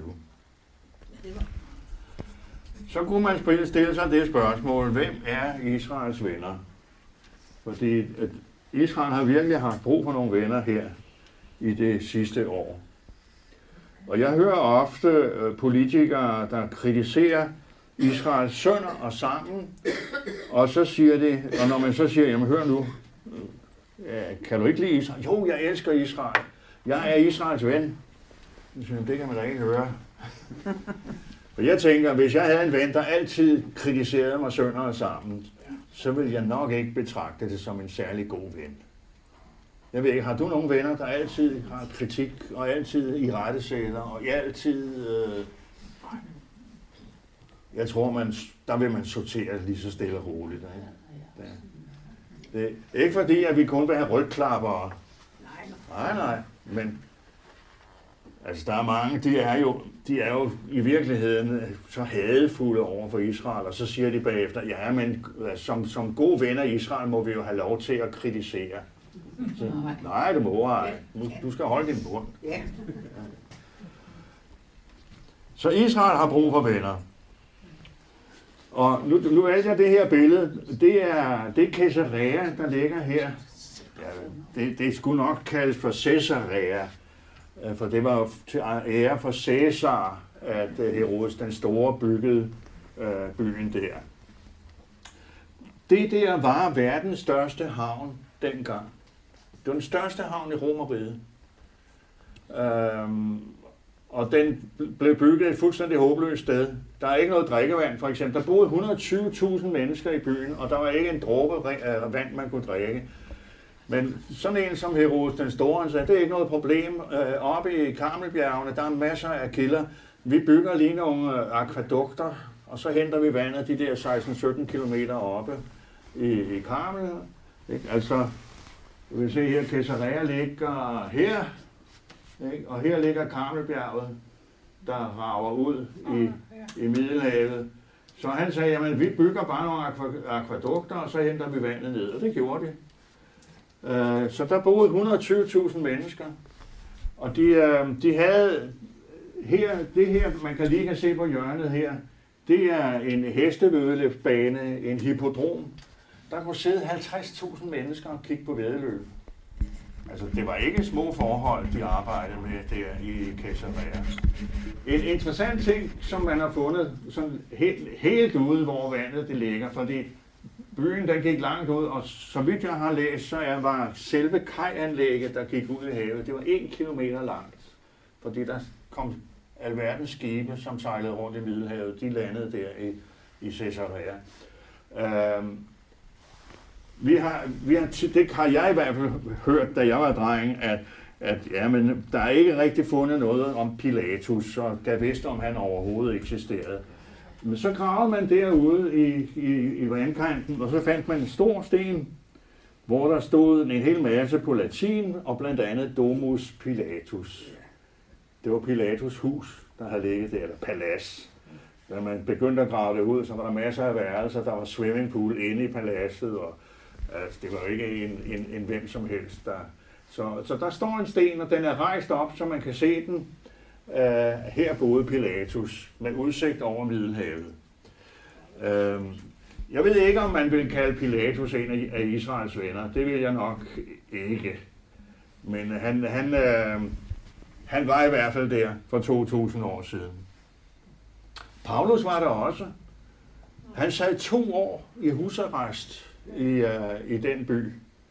Så kunne man stille sig det spørgsmål, hvem er Israels venner? Fordi Israel har virkelig haft brug for nogle venner her i det sidste år. Og jeg hører ofte politikere, der kritiserer Israels sønner og sammen, og så siger de, og når man så siger, jamen hør nu, kan du ikke lide Israel? Jo, jeg elsker Israel. Jeg er Israels ven. Det kan man da ikke høre. Og jeg tænker, hvis jeg havde en ven, der altid kritiserede mig sønder og sammen, så ville jeg nok ikke betragte det som en særlig god ven. Jeg ved ikke, har du nogle venner, der altid har kritik, og altid irettesætter, og altid... Jeg tror, der vil man sortere lige så stille og roligt. Ikke? Det er ikke fordi, at vi kun vil have rygklapper. Nej. Men altså, der er mange, de er jo i virkeligheden så hadefulde over for Israel, og så siger de bagefter, ja, men som gode venner i Israel må vi jo have lov til at kritisere. Så, nej, det må ej. Du skal holde din bund. Ja. Så Israel har brug for venner. Og nu valgte jeg det her billede. Det er Caesarea, der ligger her. Ja, det skulle nok kaldes for Caesarea, for det var jo til ære for Caesar, at Herodes den Store byggede byen der. Det der var verdens største havn dengang. Det var den største havn i Romerriget. Og den blev bygget et fuldstændig håbløst sted. Der er ikke noget drikkevand, for eksempel. Der boede 120.000 mennesker i byen, og der var ikke en dråbe vand, man kunne drikke. Men sådan en som Herodes den Store, han sagde, det er ikke noget problem. Oppe i Karmelbjergene, der er masser af kilder. Vi bygger lige nogle akvædukter, og så henter vi vandet de der 16-17 kilometer oppe i Karmel. Altså, vi vil se her, Caesarea ligger her, ikke? Og her ligger Karmelbjerget, der rager ud i Middelhavet. Så han sagde, jamen vi bygger bare nogle akvædukter, og så henter vi vandet ned, og det gjorde de. Så der boede 120.000 mennesker, og de havde her, det her, man kan lige se på hjørnet her, det er en hestevæddeløbsbane, en hippodrom. Der kunne sidde 50.000 mennesker og kigge på væddeløb. Altså, det var ikke små forhold, de arbejdede med der i Caesarea. En interessant ting, som man har fundet sådan helt ude, hvor vandet det ligger, fordi byen den gik langt ud, og så vidt jeg har læst, så var selve kajanlægget, der gik ud i havet, det var 1 kilometer langt. Fordi der kom alverdens skibe, som sejlede rundt i Middelhavet, de landede der i Caesarea. Det har jeg i hvert fald hørt, da jeg var dreng, at jamen, der er ikke rigtig fundet noget om Pilatus, så der vidste, om han overhovedet eksisterede. Men så gravede man derude i vandkanten, og så fandt man en stor sten, hvor der stod en hel masse på latin, og blandt andet Domus Pilatus. Det var Pilatus hus, der havde ligget der, eller palads. Da man begyndte at grave det ud, så var der masser af værelser, der var swimmingpool inde i paladset, og altså, det var jo ikke en hvem som helst. Så der står en sten, og den er rejst op, så man kan se den. Her boede Pilatus med udsigt over Middelhavet. Jeg ved ikke, om man vil kalde Pilatus en af Israels venner. Det vil jeg nok ikke. Men han var i hvert fald der for 2000 år siden. Paulus var der også. Han sad 2 år i husarrest i den by.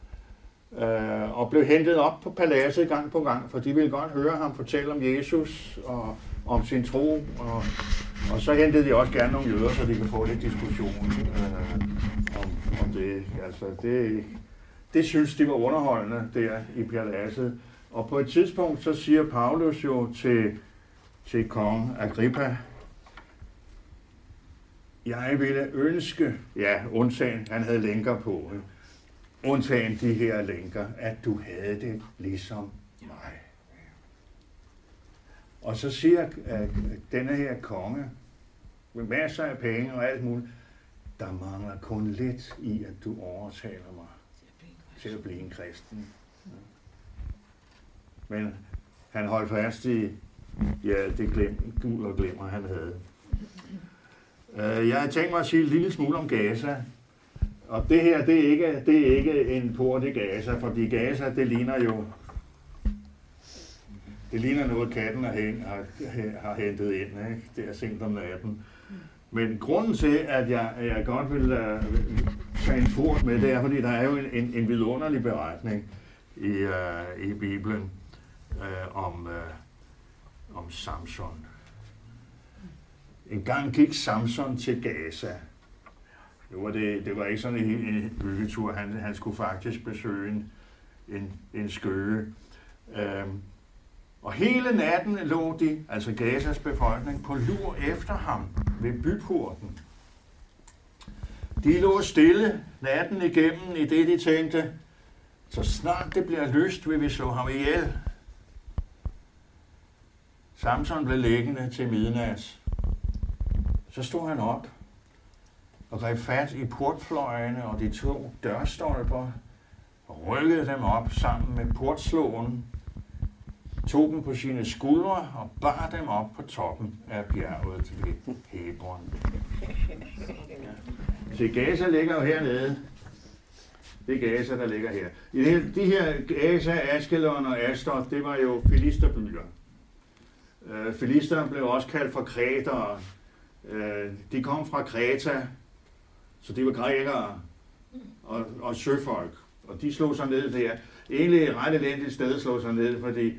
Og blev hentet op på paladset gang på gang, for de ville godt høre ham fortælle om Jesus og om sin tro, og så hentede de også gerne nogle jøder, så de kan få lidt diskussion om det. Altså det synes de var underholdende der i paladset. Og på et tidspunkt så siger Paulus jo til kong Agrippa, jeg ville ønske, ja, undtagen, han havde lænker på, undtagen de her lænker, at du havde det ligesom mig. Og så siger denne her konge, med masser af penge og alt muligt, der mangler kun lidt i, at du overtaler mig til at blive en kristen. Men han holdt fast i, ja, det guld og glimmer, han havde. Jeg har tænkt mig at sige en lille smule om Gaza. Og det her, det er ikke en port i Gaza, fordi Gaza, det ligner noget, katten har hentet ind, ikke? Det er sent om natten. Men grunden til, at jeg godt vil tage en port med, det er, fordi der er jo en vidunderlig beretning i Bibelen om Samson. En gang gik Samson til Gaza. Det var ikke sådan en hyggetur. Han skulle faktisk besøge en skøge. Og hele natten lå de, altså Gazas befolkning, på lur efter ham ved byporten. De lå stille natten igennem i det, de tænkte, så snart det bliver lyst, vil vi slå ham ihjel. Samson blev liggende til midnat. Så stod han op og greb fat i portfløjene og de 2 dørstolper og rykkede dem op sammen med portslåen, tog dem på sine skuldre og bar dem op på toppen af bjerget ved Hebron. Så Gaza ligger jo hernede. Det er Gaza, der ligger her. De her Gaza, Askelon og Asdod, det var jo filisterbyer. Filister blev også kaldt for kretere. De kom fra Kreta, så de var grækere og søfolk. Og de slog sig ned der. Egentlig et ret elendigt sted at slå sig ned, fordi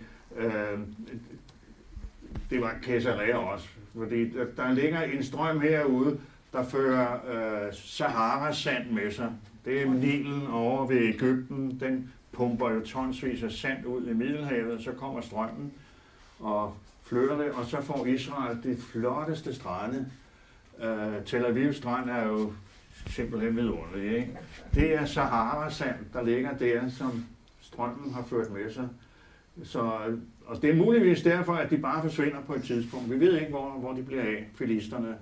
det var Caesarea også. Fordi der ligger en strøm herude, der fører Sahara-sand med sig. Det er Nilen over ved Egypten. Den pumper jo tonsvis af sand ud i Middelhavet, så kommer strømmen og flytter det, og så får Israel de flotteste strande. Tel Aviv strand er jo simpelthen vidunderlig, ikke? Det er Sahara-sand, der ligger der, som strømmen har ført med sig. Og det er muligvis derfor, at de bare forsvinder på et tidspunkt. Vi ved ikke, hvor de bliver af, filisterne.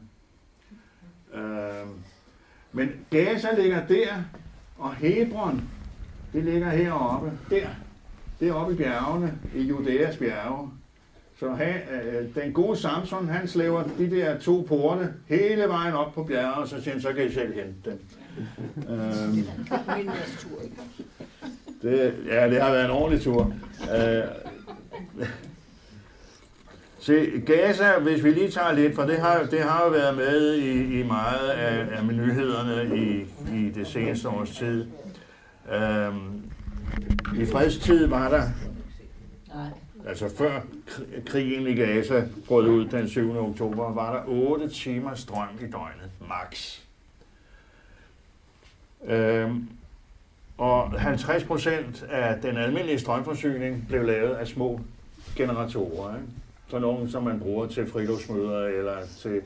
Men Gaza ligger der, og Hebron, det ligger heroppe, der. Det er oppe i bjergene, i Judæas bjerge. Så den gode Samson, han slæver de der 2 porte hele vejen op på bjerget, og så siger han, så kan I selv hente dem. Det har været en ordentlig tur. Se, Gaza, hvis vi lige tager lidt, for det har jo været med i meget af nyhederne i det seneste års tid. I fredstid var der, altså før krigen i Gaza brød ud den 7. oktober, var der 8 timer strøm i døgnet, max. Og 50% af den almindelige strømforsyning blev lavet af små generatorer, ikke? Så nogle, som man bruger til friluftsmøder, eller til,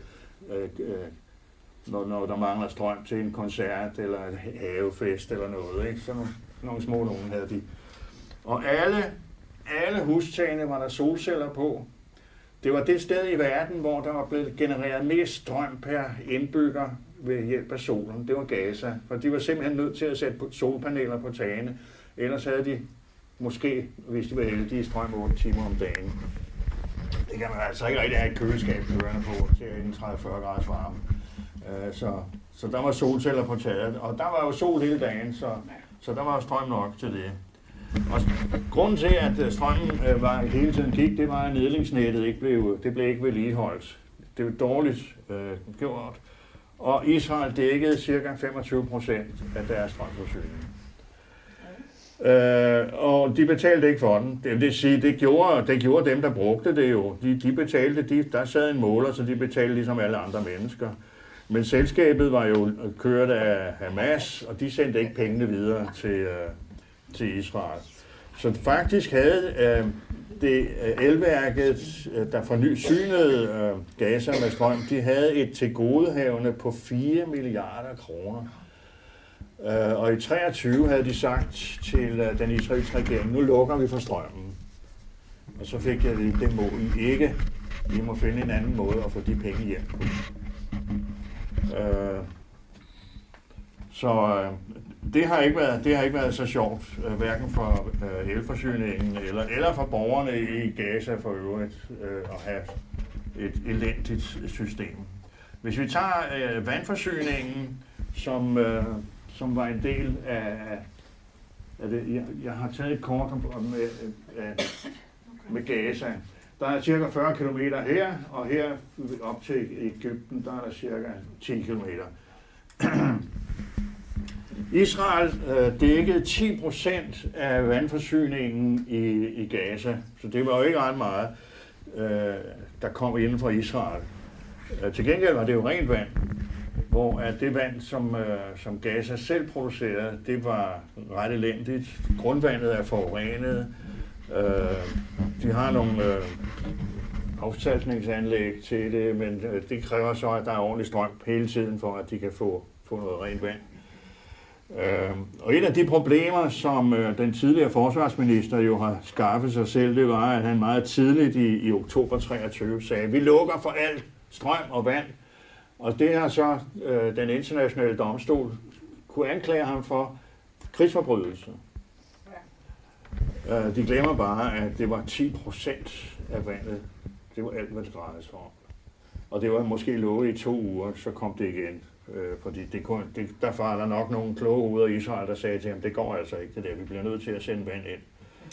når der mangler strøm til en koncert, eller en havefest, eller noget, ikke? Så nogle små nogen havde de. Og alle hustagene var der solceller på. Det var det sted i verden, hvor der var blevet genereret mest strøm per indbygger ved hjælp af solen. Det var Gaza, for de var simpelthen nødt til at sætte solpaneler på tagene. Ellers havde de måske, hvis de var heldige, strøm 8 timer om dagen. Det kan man altså ikke rigtig have et køleskab kørende på til 30-40 graders varme. Så der var solceller på taget, og der var jo sol hele dagen, så der var jo strøm nok til det. Og grunden til, at strømmen hele tiden gik, det var, at ledningsnettet ikke blev vedligeholdt. Det var dårligt gjort, og Israel dækkede ca. 25% af deres strømforsyning. Og de betalte ikke for den. Det vil sige, det gjorde dem, der brugte det jo. De betalte, der sad en måler, så de betalte ligesom alle andre mennesker. Men selskabet var jo kørt af Hamas, og de sendte ikke pengene videre til Israel. Så faktisk havde det elværket, der forsynede Gaza med strøm, de havde et tilgodehavende på 4 milliarder kroner. Og i 23 havde de sagt til den israelske regering, nu lukker vi for strømmen. Og så fik jeg det må I ikke. I må finde en anden måde at få de penge hjem på. Så det har ikke været så sjovt, hverken for elforsyningen eller for borgerne i Gaza for øvrigt at have et elendigt system. Hvis vi tager vandforsyningen, som var en del af det, jeg har taget et kort med Gaza. Der er cirka 40 km her, og her op til Egypten, der er der cirka 10 km. Israel dækkede 10% af vandforsyningen i Gaza, så det var jo ikke ret meget, der kom inden fra Israel. Til gengæld var det jo rent vand, hvor at det vand, som Gaza selv producerede, det var ret elendigt. Grundvandet er forurenet. De har nogle afsaltningsanlæg til det, men det kræver så, at der er ordentlig strøm hele tiden, for at de kan få noget rent vand. Og et af de problemer, som den tidligere forsvarsminister jo har skaffet sig selv, det var, at han meget tidligt i oktober 23 sagde, vi lukker for alt strøm og vand. Og det har så den internationale domstol kunne anklage ham for krigsforbrydelser. De glemmer bare, at det var 10% af vandet. Det var alt, hvad det drejede sig om. Og det var måske lovet i 2 uger, så kom det igen. Fordi derfor er der nok nogle kloge hoveder i Israel, der sagde til ham, det går altså ikke det der, vi bliver nødt til at sende vand ind.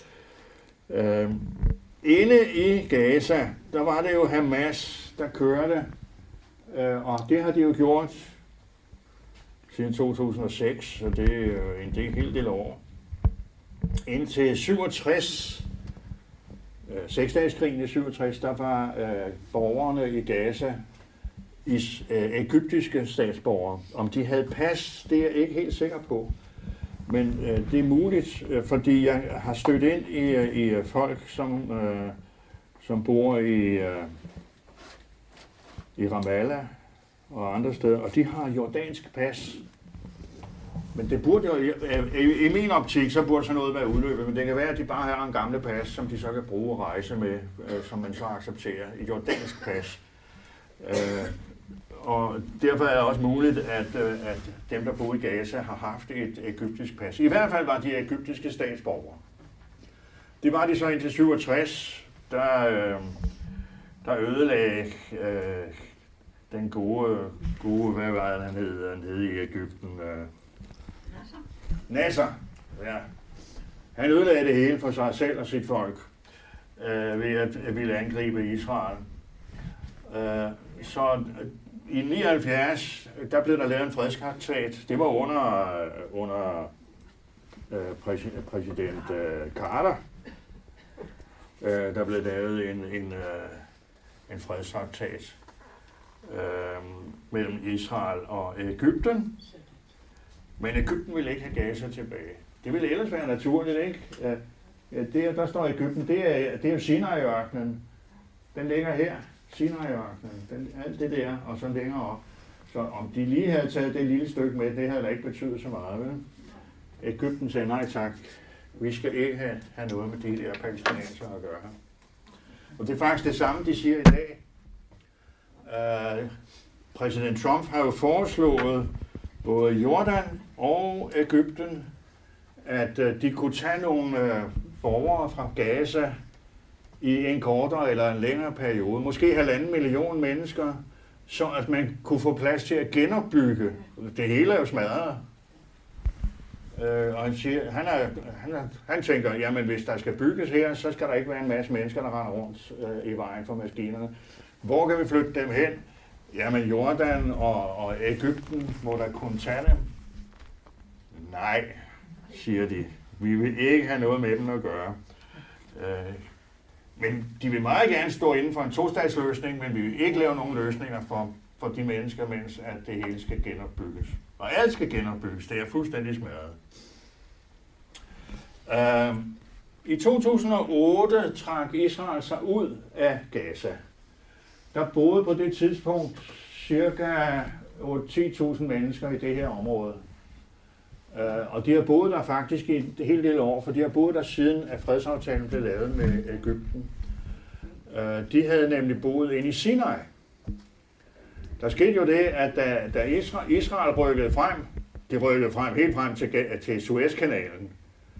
Inde i Gaza, der var det jo Hamas, der kørte, og det har de jo gjort siden 2006, så det er jo en hel del år. Indtil 67, 6-dageskrigen i 67, der var borgerne i Gaza egyptiske statsborgere. Om de havde pas, det er jeg ikke helt sikker på. Men det er muligt, fordi jeg har stødt ind i folk, som bor i Ramallah og andre steder, og de har jordansk pas. Men det burde jo, i min optik, så burde sådan noget være udløbet, men det kan være, at de bare har en gamle pas, som de så kan bruge og rejse med, som man så accepterer. Et jordansk pas. Og derfor er det også muligt, at dem, der bor i Gaza, har haft et egyptisk pas. I hvert fald var de egyptiske statsborgere. Det var de så indtil 67, der ødelagde den gode, hvad var det, han hed i Egypten? Nasser. Ja. Han ødelagde det hele for sig selv og sit folk ved at ville angribe Israel. Så i 79, der blev der lavet en fredstraktat. Det var under præsident Carter. Der blev lavet en fredstraktat mellem Israel og Egypten. Men Egypten ville ikke have Gaza tilbage. Det ville ellers være naturligt, ikke? Der står Egypten, det er jo Sinai-ørkenen. Den ligger her. Sinai-ørkenen, alt det der, og så længere op. Så om de lige havde taget det lille stykke med, det havde da ikke betydet så meget, vel? Egypten sagde nej tak, vi skal ikke have noget med de der palæstinenser at gøre. Og det er faktisk det samme, de siger i dag. Præsident Trump har jo foreslået både Jordan og Egypten, at de kunne tage nogle borgere fra Gaza i en kortere eller en længere periode, måske 1,5 million mennesker, så at man kunne få plads til at genopbygge. Det hele er jo smadret. Og han siger, han tænker, jamen hvis der skal bygges her, så skal der ikke være en masse mennesker, der render rundt i vejen for maskinerne. Hvor kan vi flytte dem hen? Jamen Jordan og Egypten, må der kunne tage dem? Nej, siger de. Vi vil ikke have noget med dem at gøre. Men de vil meget gerne stå inden for en tostatsløsning, men vi vil ikke lave nogen løsninger for de mennesker, mens at det hele skal genopbygges. Og alt skal genopbygges, det er fuldstændig smadret. I 2008 trak Israel sig ud af Gaza. Der boede på det tidspunkt cirka 10.000 mennesker i det her område. Og de har boet der faktisk i et helt del år, for de har boet der siden, at fredsaftalen blev lavet med Egypten. De havde nemlig boet inde i Sinai. Der skete jo det, at da Israel rykkede frem, de rykkede frem helt frem til Suezkanalen,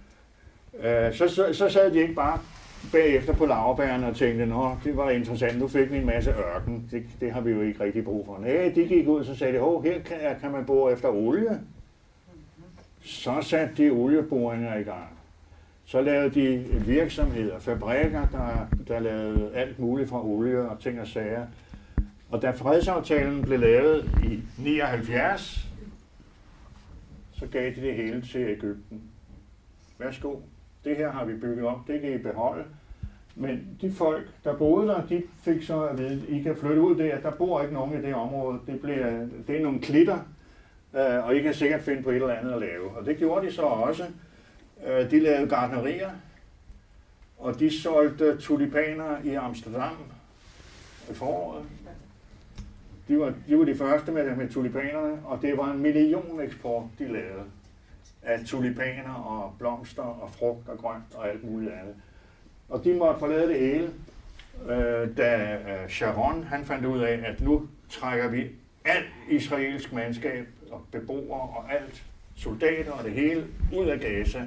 så sad de ikke bare bagefter på laurbærrene og tænkte, nå, det var interessant, nu fik vi en masse ørken, det har vi jo ikke rigtig brug for. Nej, de gik ud, og så sagde de, her kan man bore efter olie. Så satte de olieboringer i gang. Så lavede de virksomheder, fabrikker, der lavede alt muligt fra olie og ting og sager. Og da fredsaftalen blev lavet i 79, så gav de det hele til Egypten. Værsgo, det her har vi bygget op, det kan I beholde. Men de folk, der boede der, de fik så at vide, I kan flytte ud der bor ikke nogen i det område. Det er nogle klitter, og I kan sikkert finde på et eller andet at lave. Og det gjorde de så også. De lavede gartnerier, og de solgte tulipaner i Amsterdam i foråret. De var de første med tulipanerne, og det var en millioneksport, de lavede af tulipaner og blomster og frugt og grønt og alt muligt andet. Og de måtte forlade det hele, da Sharon han fandt ud af, at nu trækker vi alt israelsk mandskab og beboere og alt soldater og det hele ud af Gaza.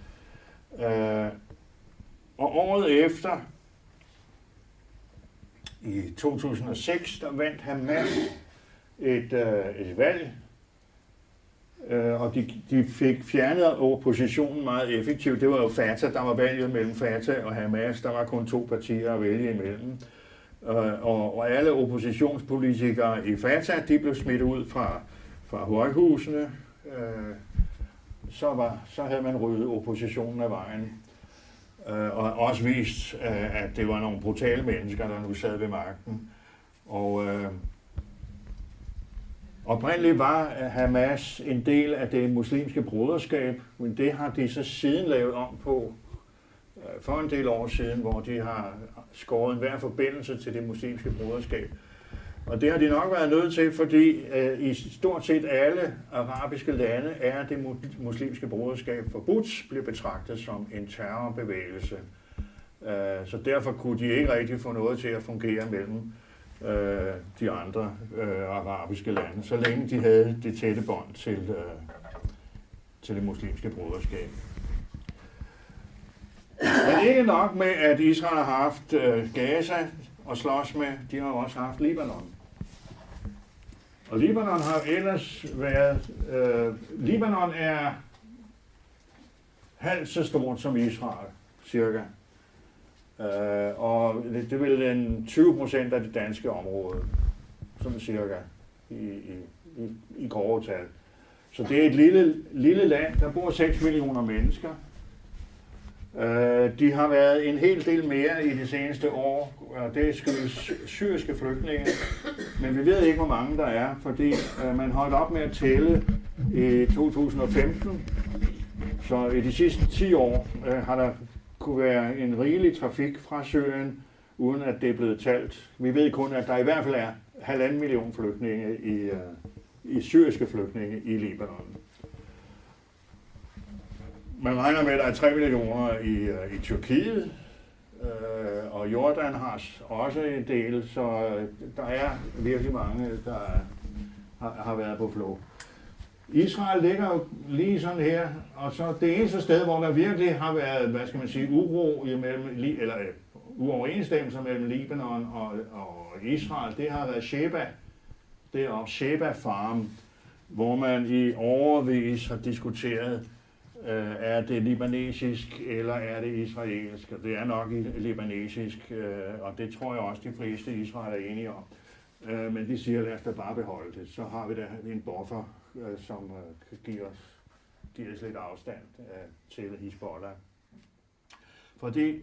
Og året efter, i 2006, der vandt Hamas et valg, og de fik fjernet oppositionen meget effektivt. Det var jo Fatah, der var valget mellem Fatah og Hamas. Der var kun 2 partier at vælge imellem. Og alle oppositionspolitikere i Fatah, de blev smidt ud fra højhusene. Så havde man ryddet oppositionen af vejen. Og også vist, at det var nogle brutale mennesker, der nu sad ved magten. Og oprindeligt var Hamas en del af det muslimske broderskab, men det har de så siden lavet om på for en del år siden, hvor de har skåret enhver forbindelse til det muslimske broderskab. Og det har de nok været nødt til, fordi i stort set alle arabiske lande er det muslimske broderskab forbudt, bliver betragtet som en terrorbevægelse. Så derfor kunne de ikke rigtig få noget til at fungere mellem de andre arabiske lande, så længe de havde det tætte bånd til det muslimske broderskab. Men ikke nok med, at Israel har haft Gaza at slås med, de har også haft Libanon. Og Libanon har ellers været... Libanon er halvt så stort som Israel, cirka. Og det er vel en 20% af det danske område, sådan cirka, i grove tal. Så det er et lille land, der bor 6 millioner mennesker. De har været en hel del mere i de seneste år, og det skyldes syriske flygtninge, men vi ved ikke, hvor mange der er, fordi man holdt op med at tælle i 2015, så i de sidste 10 år har der kunne være en rigelig trafik fra Syrien, uden at det er blevet talt. Vi ved kun, at der i hvert fald er 1,5 million flygtninge i syriske flygtninge i Libanon. Man regner med, at der er 3 millioner i Tyrkiet, og Jordan har også en del, så der er virkelig mange, der har været på flugt. Israel ligger jo lige sådan her, og så det eneste sted, hvor der virkelig har været, hvad skal man sige, uro eller uoverensstemmelser mellem Libanon og Israel, det har været Sheba. Det er Sheba Farm, hvor man i årevis har diskuteret, er det libanesisk eller er det israelsk? Det er nok libanesisk, og det tror jeg også de fleste i Israel er enige om. Men de siger, lad os da bare beholde det. Så har vi da en buffer, som kan give os lidt afstand til Hizbollah. Fordi,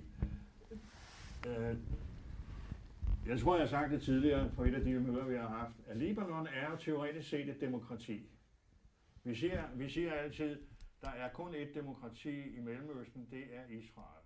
jeg tror, jeg har sagt det tidligere på et af de møder, vi har haft, at Libanon er jo teoretisk set et demokrati. Vi siger altid, der er kun et demokrati i Mellemøsten, det er Israel.